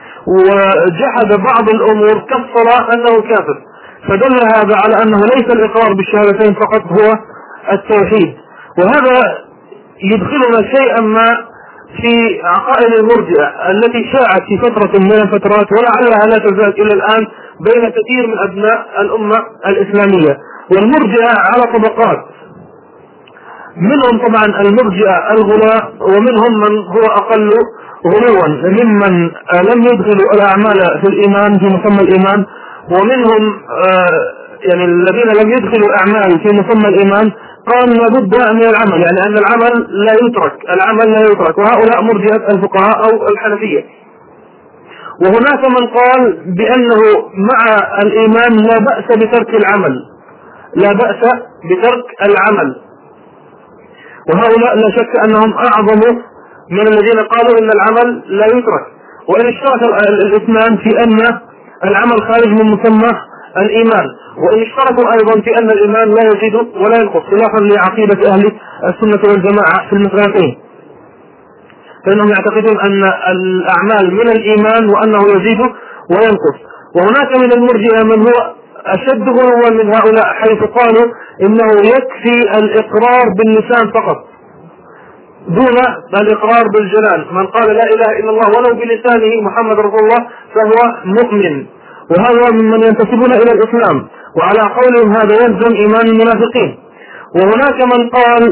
وجحد بعض الأمور كالصلاة أنه كافر، فدل هذا على أنه ليس الإقرار بالشهادتين فقط، هو التوحيد. وهذا يدخلنا شيئا ما في عقائد المرجئة التي شاعت في فترة من الفترات ولعلها لا تزال إلى الآن بين كثير من أبناء الأمة الإسلامية. والمرجئة على طبقات، منهم طبعا المرجئة الغلاة، ومنهم من هو أقل غلوا ممن لم يدخلوا الأعمال في الإيمان في مسمى الإيمان، ومنهم يعني الذين لم يدخلوا الأعمال في مسمى الإيمان قال لابد من العمل، يعني أن العمل لا يترك، العمل لا يترك، وهؤلاء مرجئة الفقهاء أو الحنفية. وهناك من قال بأنه مع الإيمان لا بأس بترك العمل، لا بأس بترك العمل، وهؤلاء لا شك أنهم أعظم من الذين قالوا إن العمل لا يترك. وإن اشترك الاثنان في أن العمل خارج من مسمى الإيمان، وإن اشتركوا أيضا في أن الإيمان لا يزيد ولا ينقص، خلافا لعقيدة أهل السنة والجماعة في المسألتين، فإنهم يعتقدون أن الأعمال من الإيمان وأنه يزيد وينقص. وهناك من المرجئة من هو أشد غلوا من هؤلاء، حيث قالوا إنه يكفي الإقرار باللسان فقط دون الإقرار بالجنان، من قال لا إله إلا الله ولو بلسانه محمد رسول الله فهو مؤمن، وهذا ممن ينتسبون إلى الإسلام، وعلى قولهم هذا يلزم إيمان المنافقين. وهناك من قال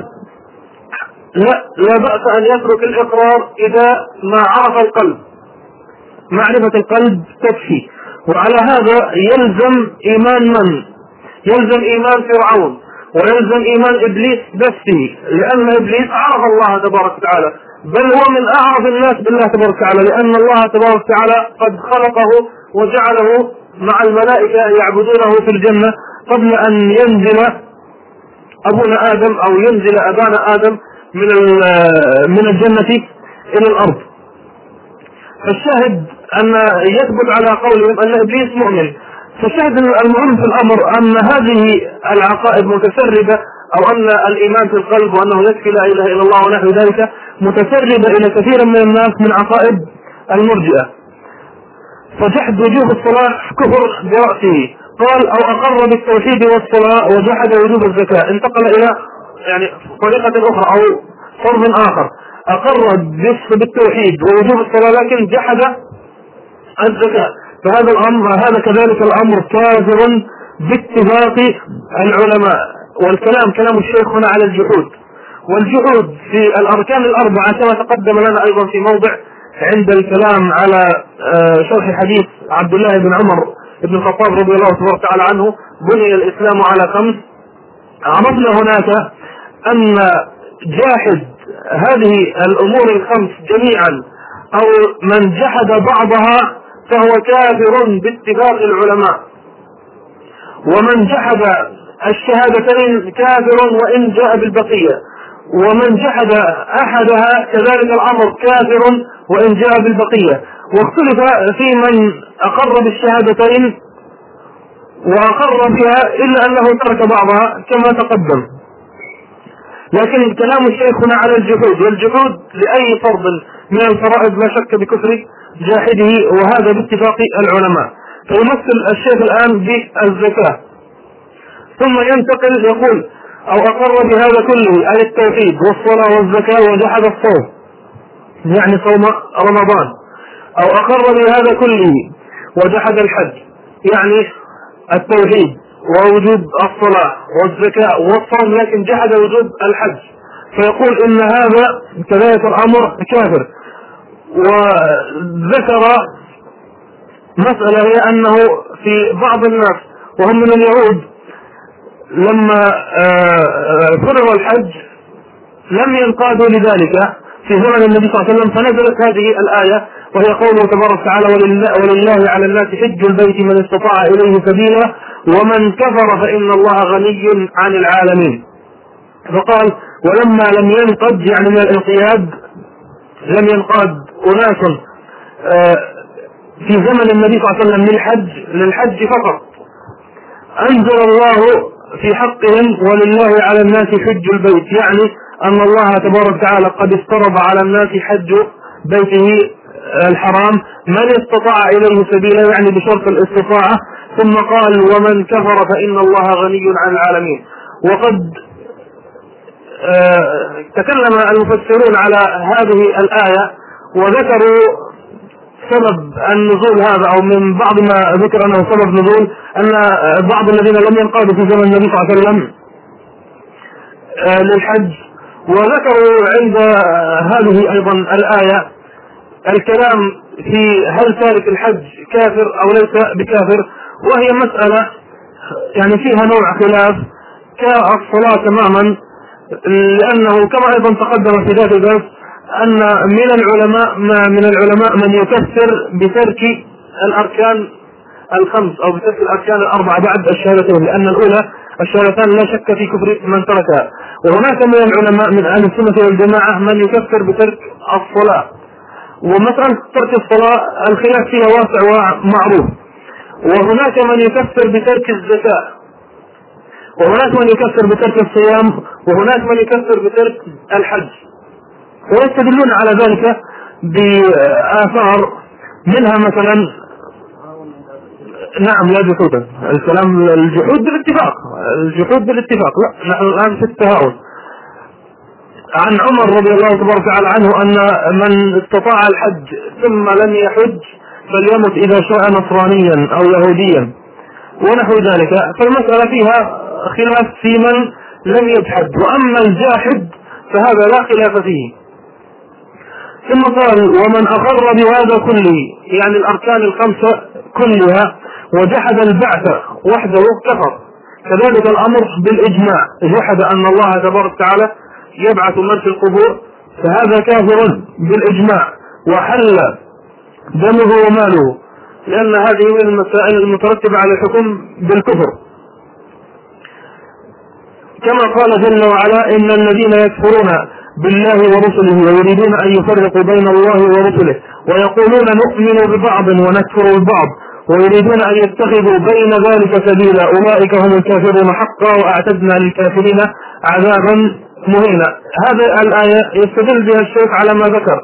لا, لا بأس أن يترك الإقرار إذا ما عرف القلب، معرفة القلب تكفي. وعلى هذا يلزم إيمان من؟ يلزم إيمان فرعون، ويلزم إيمان إبليس نفسه، لأن إبليس عرف الله تبارك وتعالى، بل هو من أعرف الناس بالله تبارك وتعالى، لأن الله تبارك وتعالى قد خلقه وجعله مع الملائكة يعبدونه في الجنة قبل أن ينزل أبونا آدم أو ينزل أبانا آدم من من الجنة إلى الأرض. فالشاهد أن يثبت على قولهم أن إبليس مؤمن. فالشاهد المهم في الأمر أن هذه العقائد متسربة، أو أن الإيمان في القلب وأنه يكفي لا إله إلا الله ونحو ذلك متسربة إلى كثير من الناس من عقائد المرجئة. فجحد وجوب الصلاة كفر برأسه. قال أو أقر بالتوحيد والصلاة وجحد وجوب الزكاة. انتقل إلى يعني طريقة أخرى أو فرض آخر، أقر بالتوحيد ووجوب الصلاة لكن جحد الزكاة. فهذا الأمر هذا كذلك الأمر كافر باتفاق العلماء. والكلام كلام الشيخ هنا على الجحود، والجحود في الأركان الأربعة كما تقدم لنا أيضا في موضع عند الكلام على شرح حديث عبد الله بن عمر بن الخطاب رضي الله تبارك وتعالى عنه بني الإسلام على خمس. عرفنا هناك أن جاحد هذه الأمور الخمس جميعا أو من جحد بعضها فهو كافر باتفاق العلماء، ومن جحد الشهادتين كافر وإن جاء بالبقية، ومن جحد أحدها كذلك الأمر كافر وإن جاء بالبقية. واختلف في من أقر بالشهادتين وأقر بها إلا أنه ترك بعضها كما تقدم. لكن كلام الشيخ هنا على الجحود، والجحود لأي فرض من الفرائض لا شك بكفر جاحده، وهذا باتفاق العلماء. فيمثل الشيخ الآن بالزكاة، ثم ينتقل يقول أو أقر بهذا كله أي التوحيد والصلاة والزكاة وجحد الصوم يعني صوم رمضان، أو أقر بهذا كله وجحد الحج يعني التوحيد ووجوب الصلاة والزكاة والصوم لكن جحد وجوب الحج، فيقول إن هذا كذلك الأمر كافر. وذكر مسألة هي أنه في بعض الناس وهم من اليهود لما فرض الحج لم ينقادوا لذلك في زمن النبي صلى الله عليه وسلم، فنزلت هذه الآية وهي قوله تبارك وتعالى ولله, ولله على الناس حج البيت من استطاع إليه سبيلا ومن كفر فإن الله غني عن العالمين. فقال ولما لم ينقد يعني من الانقياد لم ينقاد أناس في زمن النبي صلى الله عليه وسلم للحج للحج فقط، أنزل الله في حقهم ولله على الناس حج البيت، يعني أن الله تبارك وتعالى قد افترض على الناس حج بيته الحرام من استطاع إليه سبيلا يعني بشرط الاستطاعة، ثم قال ومن كفر فإن الله غني عن العالمين. وقد آه تكلم المفسرون على هذه الآية وذكروا سبب النزول هذا أو من بعض ما ذكر أنه سبب نزول أن بعض الذين لم ينقادوا في زمن النبي صلى الله عليه وسلم آه للحج، وذكروا عند هذه أيضا الآية الكلام في هل تارك الحج كافر أو ليس بكافر، وهي مسألة يعني فيها نوع خلاف كالصلاة تماما، لأنه كما أيضا تقدم في ذات الدرس أن من العلماء ما من العلماء من يكفر بترك الأركان الخمس أو بترك الأركان الأربعة بعد الشهادتين، لأن الأولى الشهادتان لا شك في كفر من تركها. وهناك من العلماء من أهل السنة والجماعة من يكفر بترك الصلاة، ومسألة ترك الصلاة الخلاف فيها واسع ومعروف. وهناك من يكفر بترك الزكاة، وهناك من يكفر بترك الصيام، وهناك من يكفر بترك الحج، ويستدلون على ذلك بآثار منها مثلا نعم لا جحود الكلام الجحود بالاتفاق الجحود بالاتفاق لا نحن الآن في التهاون. عن عمر رضي الله تبارك وتعالى عنه أن من استطاع الحج ثم لم يحج فليمت إذا شاء نصرانيا أو يهوديا ونحو ذلك. فالمسألة فيها خلاف في من لم يجحد، وأما الجاحد فهذا لا خلاف فيه. ثم قال ومن أقر بهذا كله يعني الأركان الخمسة كلها وجحد البعث وحده كفر. كذلك الأمر بالإجماع، جحد أن الله تبارك وتعالى يبعث من في القبور فهذا كافر بالإجماع وحل دمه وماله، لأن هذه من المسائل المترتبة على الحكم بالكفر. كما قال جل وعلا: إن الذين يكفرون بالله ورسله ويريدون أن يفرقوا بين الله ورسله ويقولون نؤمن ببعض ونكفر ببعض ويريدون أن يتخذوا بين ذلك سبيلا أولئك هم الكافرون حقا وأعتدنا للكافرين عذابا مهينا. هذه الآية يستدل بها الشيخ على ما ذكر.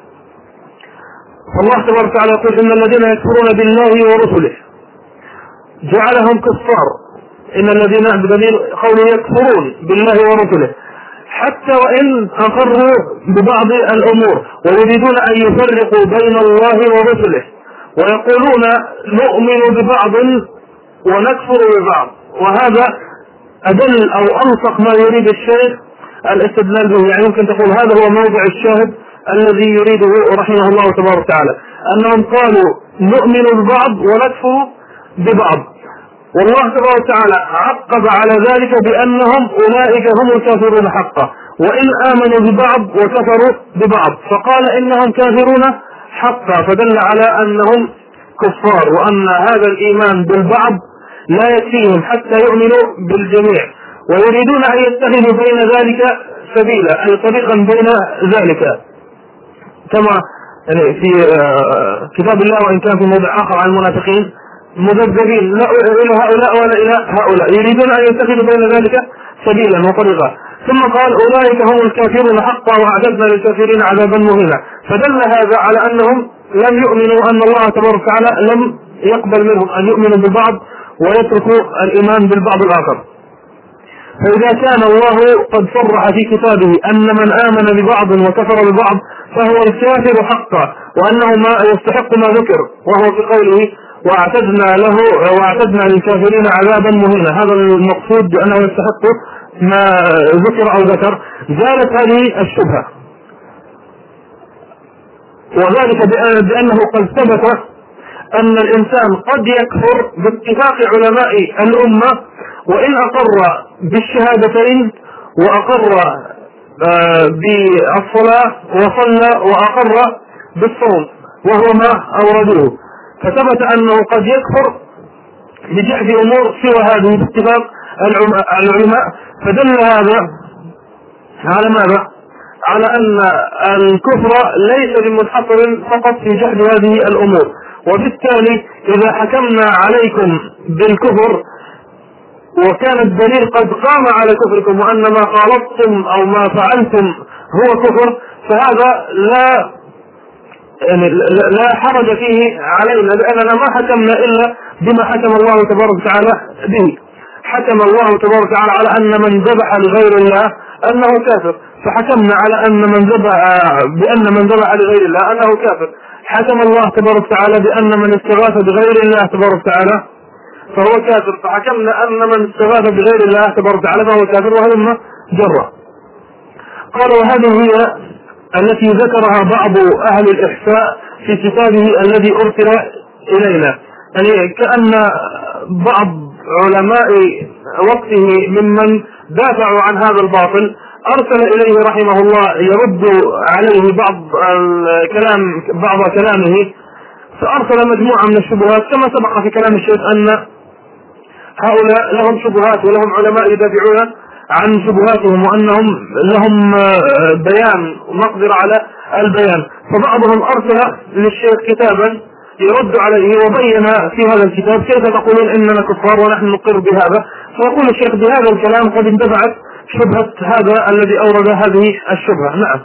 فالله تبارك وتعالى يقول: إن الذين يكفرون بالله ورسله جعلهم كفار. إن الذين بدليل قوله يكفرون بالله ورسله حتى وإن أقروا ببعض الأمور ويريدون أن يفرقوا بين الله ورسله ويقولون نؤمن ببعض ونكفر ببعض. وهذا أدل أو أنصق ما يريد الشيخ الاستدلال به. يعني يمكن تقول هذا هو موضع الشاهد الذي يريده رحمه الله تبارك وتعالى، أنهم قالوا نؤمن ببعض ونكفر ببعض، والله تبارك وتعالى عقب على ذلك بأنهم أولئك هم الكافرون حقا، وإن آمنوا ببعض وكفروا ببعض، فقال إنهم كافرون حقا، فدل على أنهم كفار، وأن هذا الإيمان بالبعض لا يكفيهم حتى يؤمنوا بالجميع، ويريدون أن يتخذوا بين ذلك سبيلا، أي طريقا بين ذلك، كما في كتاب الله: وإن كان في موضع آخر عن المنافقين مذبذبين لا إلى هؤلاء ولا إلى هؤلاء، يريدون أن يتخذوا بين ذلك سبيلا وطريقا. ثم قال: أولئك هم الكافرون حقا وأعتدنا للكافرين عذابا مهينا. فدل هذا على أنهم لم يؤمنوا، أن الله تبارك وتعالى لم يقبل منهم أن يؤمنوا بالبعض ويتركوا الإيمان بالبعض الآخر. فإذا كان الله قد صرح في كتابه أن من آمن ببعض وكفر ببعض فهو الكافر حقا، وأنه ما يستحق ما ذكر، وهو في قوله: واعتدنا له واعتدنا للكافرين عذابا مهينا. هذا المقصود بأنه يستحق ما ذكر أو ذكر. زالت هذه الشبهة، وذلك بأنه قد ثبت أن الإنسان قد يكفر باتفاق علماء الأمة وإن أقر بالشهادتين وأقر بالصلاة وصلى وأقر بالصوم، وهو ما أوردوه. فثبت أنه قد يكفر بجحد أمور سوى هذه باتفاق العلماء. فدل هذا على ماذا؟ على أن الكفر ليس بمنحصر فقط في جحد هذه الأمور. وبالتالي إذا حكمنا عليكم بالكفر وكان الدليل قد قام على كفركم وأن ما خالطتم أو ما فعلتم هو كفر، فهذا لا يعني لا حرج فيه علينا، لأننا ما حكمنا إلا بما حكم الله تبارك وتعالى به. حكم الله تبارك وتعالى على أن من ذبح لغير الله أنه كافر، فحكمنا على أن من ذبح بأن من ذبح لغير الله أنه كافر. حكم الله تبارك وتعالى بأن من استغاث بغير الله تبارك وتعالى فهو كافر، فحكمنا أن من استغاث بغير الله تبارك وتعالى فهو كافر، وهلم جرة. قال: وهذه هي التي ذكرها بعض أهل الإحساء في كتابه الذي أرسل إلينا. يعني كأن بعض علماء وقته ممن دافعوا عن هذا الباطل أرسل إليه رحمه الله يرد عليه بعض الكلام بعض كلامه، فأرسل مجموعة من الشبهات، كما سبق في كلام الشيخ أن هؤلاء لهم شبهات ولهم علماء يدافعون عن شبهاتهم وأنهم لهم بيان ومقدرة على البيان. فبعضهم أرسل للشيخ كتابا يرد عليه وبين في هذا الكتاب كيف تقولون إننا كفار ونحن نقر بهذا. فيقول الشيخ: بهذا الكلام قد اندفعت شبهة هذا الذي أورد هذه الشبهة. نعم.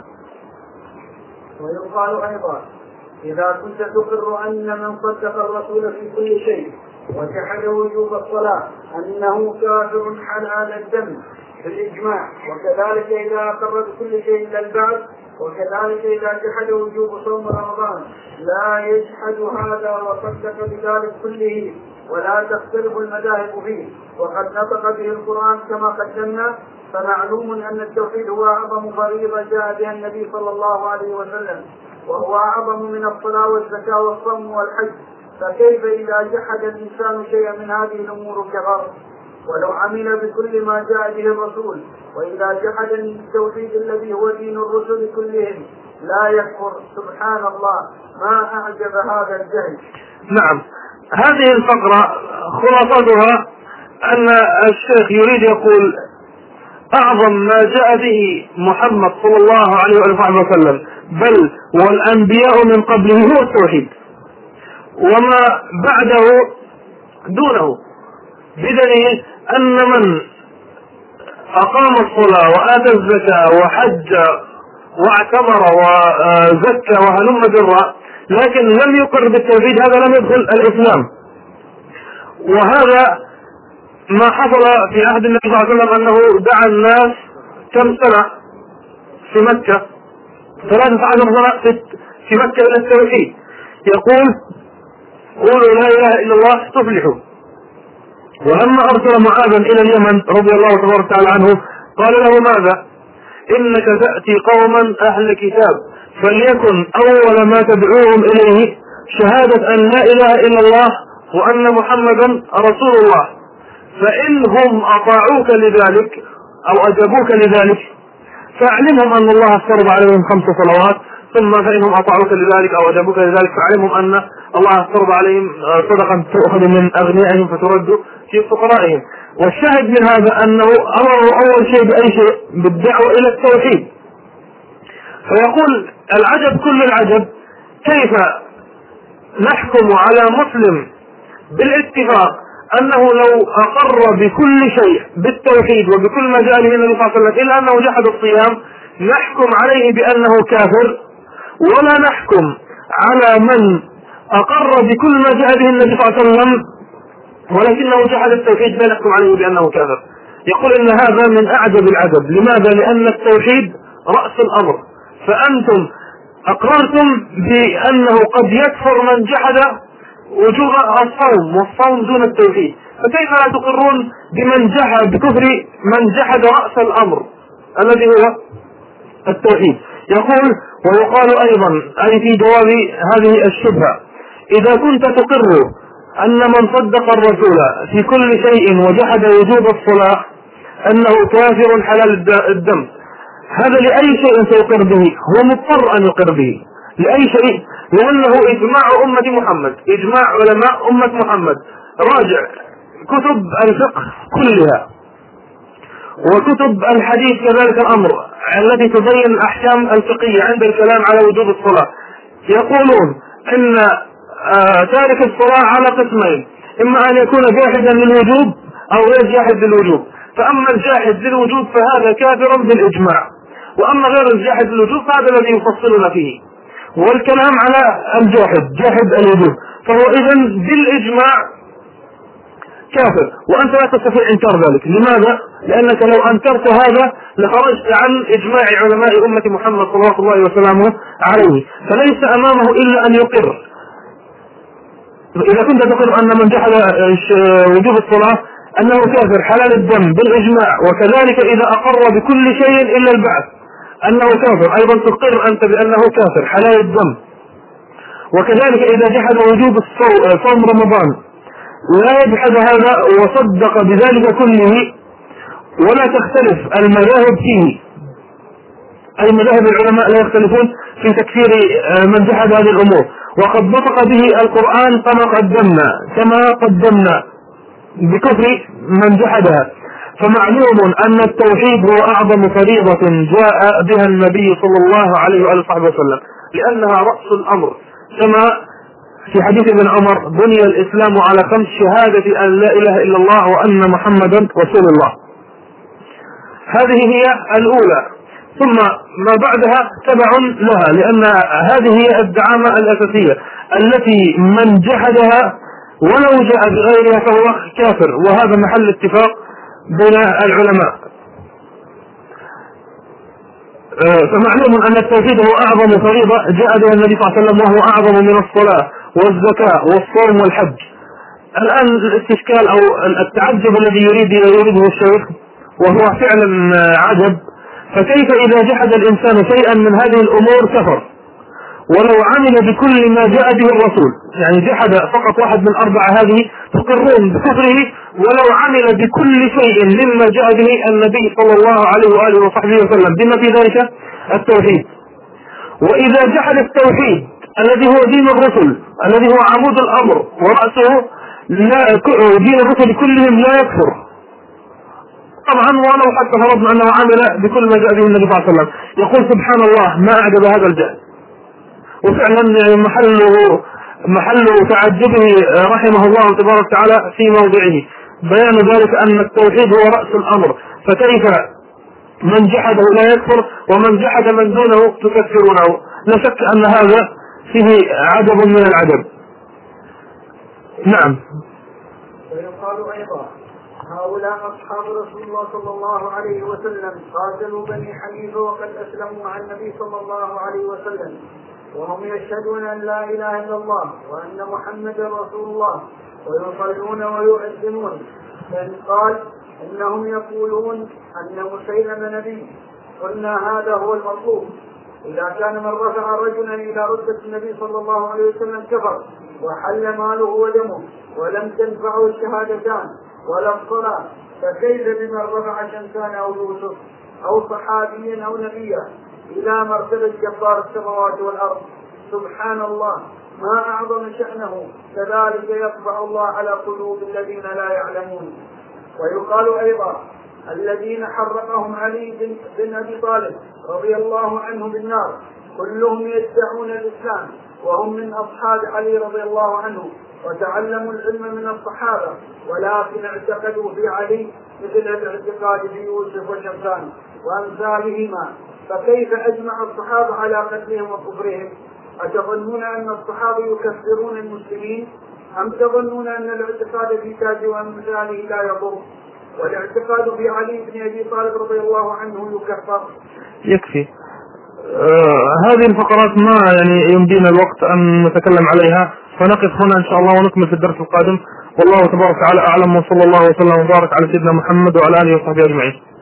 ويقال أيضا: إذا كنت تقر أن من صدق الرسول في كل شيء وجحد وجوب الصلاة أنه كافر حلال الدم بالإجماع، وكذلك إذا أقر بكل شيء إلا البعث، وكذلك إذا جحد وجوب صوم رمضان لا يجحد هذا وصدق بذلك كله ولا تختلف المذاهب فيه، وقد نطق به القرآن كما قدمنا، فمعلوم أن التوحيد هو أعظم فريضة جاء بها النبي صلى الله عليه وسلم، وهو أعظم من الصلاة والزكاة والصوم والحج، فكيف إذا جحد الإنسان شيئا من هذه الأمور كفر؟ ولو عمل بكل ما جاء به الرسول وإذا جحد التوحيد الذي هو دين الرسل كلهم لا يكفر. سبحان الله، ما أعجب هذا الجهل. نعم، هذه الفقرة خلاصتها أن الشيخ يريد يقول أعظم ما جاء به محمد صلى الله عليه وسلم بل والأنبياء من قبله هو التوحيد، وما بعده دونه، بدليل أن من أقام الصلاة وآتى الزكاة وحج واعتمر وزكى وهلم جرا لكن لم يقر بالتوحيد هذا لم يدخل الإسلام. وهذا ما حصل في عهد النبي صلى الله عليه وسلم أنه دعا الناس كم سنة في مكة، ثلاثة عشر سنة في مكة إلى التوحيد، يقول قولوا لا إله إلا الله تفلحوا. ولما أرسل معاذا إلى اليمن رضي الله تبارك وتعالى عنه قال له ماذا؟ إنك تأتي قوما أهل كتاب فليكن أول ما تدعوهم إليه شهادة أن لا إله إلا الله وأن محمدا رسول الله، فإنهم أطاعوك لذلك أو أجابوك لذلك فأعلمهم أن الله افترض عليهم خمس صلوات، ثم فإنهم أطاعوك لذلك أو أجابوك لذلك فأعلمهم أن الله افترض عليهم صدقا تؤخذ من أغنيائهم فترد في فقرائهم. والشاهد من هذا أنه أمروا أول شيء بأي شيء بالدعوة إلى التوحيد. فيقول العجب كل العجب كيف نحكم على مسلم بالاتفاق أنه لو أقر بكل شيء بالتوحيد وبكل ما جاء به النبي صلى الله عليه وسلم إلا أنه جحد الصيام نحكم عليه بأنه كافر، ولا نحكم على من أقر بكل ما جاء به النبي صلى الله عليه وسلم ولكنه جحد التوحيد لا نحكم عليه بأنه كافر. يقول إن هذا من أعجب العجب. لماذا؟ لأن التوحيد رأس الأمر، فأنتم أقررتم بأنه قد يكفر من جحد وجوب الصوم والصوم دون التوحيد، فكيف لا تقرون بمن جحد بكفر من جحد رأس الأمر الذي هو التوحيد؟ يقول ويقال أيضا أي في جواب هذه الشبهة إذا كنت تقر أن من صدق الرسول في كل شيء وجحد وجوب الصلاة أنه كافر حلال الدم، هذا لأي شيء سيقر به؟ هو مضطر أن يقر به لأي شيء، لأنه إجماع أمة محمد، إجماع علماء أمة محمد. راجع كتب الفقه كلها وكتب الحديث كذلك الأمر التي تبين الأحكام الفقهية عند الكلام على وجوب الصلاة، يقولون إن آه تارك الصلاة على قسمين، إما أن يكون جاحدا للوجوب أو غير جاحد للوجوب، فأما الجاحد للوجوب فهذا كافر بالإجماع، وأما غير الجاحد للوجوب فهذا الذي يفصلنا فيه. والكلام على الجاحد جاحد الوجوب فهو إذن بالإجماع كافر، وأنت لا تستطيع إنكار ذلك. لماذا؟ لأنك لو أنكرت هذا لخرجت عن إجماع علماء أمة محمد صلى الله عليه وسلم عليه، فليس أمامه إلا أن يقر. إذا كنت تقر أن من جحد وجوب الصلاة أنه كافر حلال الدم بالإجماع، وكذلك إذا أقر بكل شيء إلا البعث أنه كافر أيضا تقر أنت بأنه كافر حلال الدم. وكذلك إذا جحد وجوب صوم رمضان لا يجحد هذا وصدق بذلك كله، ولا تختلف المذاهب فيه، أي مذاهب العلماء لا يختلفون في تكفير من جحد هذه الأمور، وقد نطق به القرآن كما قدمنا كما قدمنا بكفر من جحدها. فمعلوم أن التوحيد هو أعظم فريضة جاء بها النبي صلى الله عليه وآله وسلم، لأنها رأس الأمر، كما في حديث ابن عمر بني الإسلام على خمس: شهادة أن لا إله إلا الله وأن محمدا رسول الله. هذه هي الأولى، ثم ما بعدها تبع لها، لأن هذه هي الدعامة الأساسية التي من جحدها ولو جاء بغيرها فهو كافر، وهذا محل اتفاق بين العلماء. فمعلوم أن التوحيد هو أعظم فريضة جاء بها النبي صلى الله عليه وسلم، وهو أعظم من الصلاة والزكاة والصوم والحج. الآن الاستشكال أو التعجب الذي يريد يريده الشيخ وهو فعلا عجب، فكيف إذا جحد الإنسان شيئا من هذه الأمور كفر، ولو عمل بكل ما جاء به الرسول، يعني جحد فقط واحد من أربعة هذه تقرون بكفره، ولو عمل بكل شيء مما جاء به النبي صلى الله عليه وآله وصحبه وسلم، بما في ذلك التوحيد. وإذا جحد التوحيد الذي هو دين الرسل، الذي هو عمود الأمر ورأسه، لا دين الرسل كلهم لا يكفر طبعا، ولو حتى فرضنا أنه عمل بكل ما جاء به النبي صلى الله عليه وسلم. يقول سبحان الله ما أعجب هذا الجهل. وفعلا محله محل تعجبه رحمه الله تبارك وتعالى في موضعه، بيان ذلك أن التوحيد هو رأس الأمر، فكيف من جحده لا يكفر ومن جحد من دونه تكفرونه؟ لا شك أن هذا فيه عجب من العجب. نعم. ويقال أيضا هؤلاء أصحاب رسول الله صلى الله عليه وسلم قاتلوا بني حنيفة وقد أسلموا مع النبي صلى الله عليه وسلم، وهم يشهدون أن لا إله إلا الله وأن محمدا رسول الله، ويصلون ويؤذنون. فإن قال إنهم يقولون أن مسيلمة نبي، قلنا هذا هو المطلوب. إذا كان من رفع رجلا إلى رتبة النبي صلى الله عليه وسلم كفر وحل ماله ودمه ولم تنفعه الشهادتان ولا الصلاة، فكيف بمن رفع شمسان أو يوسف أو صحابيا أو نبيا إلى مرتبة جبار السماوات والأرض؟ سبحان الله، ما أعظم شأنه. كذلك يطبع الله على قلوب الذين لا يعلمون. ويقال أيضا الذين حرقهم علي بن, بن أبي طالب رضي الله عنه بالنار كلهم يدعون الإسلام وهم من أصحاب علي رضي الله عنه، وتعلموا العلم من الصحابة، ولكن اعتقدوا في علي مثل الاعتقاد في يوسف وشمسان وأمثالهما. فكيف أجمع الصحابة على قتلهم وكفرهم؟ أتظنون أن الصحابة يكفرون المسلمين أم تظنون أن الاعتقاد في تاج وأمثاله لا يضر، والاعتقاد في علي بن أبي طالب رضي الله عنه يكفر؟ يكفي. آه هذه الفقرات ما يعني يمدينا الوقت أن نتكلم عليها، فنقف هنا إن شاء الله ونكمل في الدرس القادم. والله تبارك وتعالى أعلم، وصلى الله وسلم وبارك على سيدنا محمد وعلى آله وصحبه أجمعين.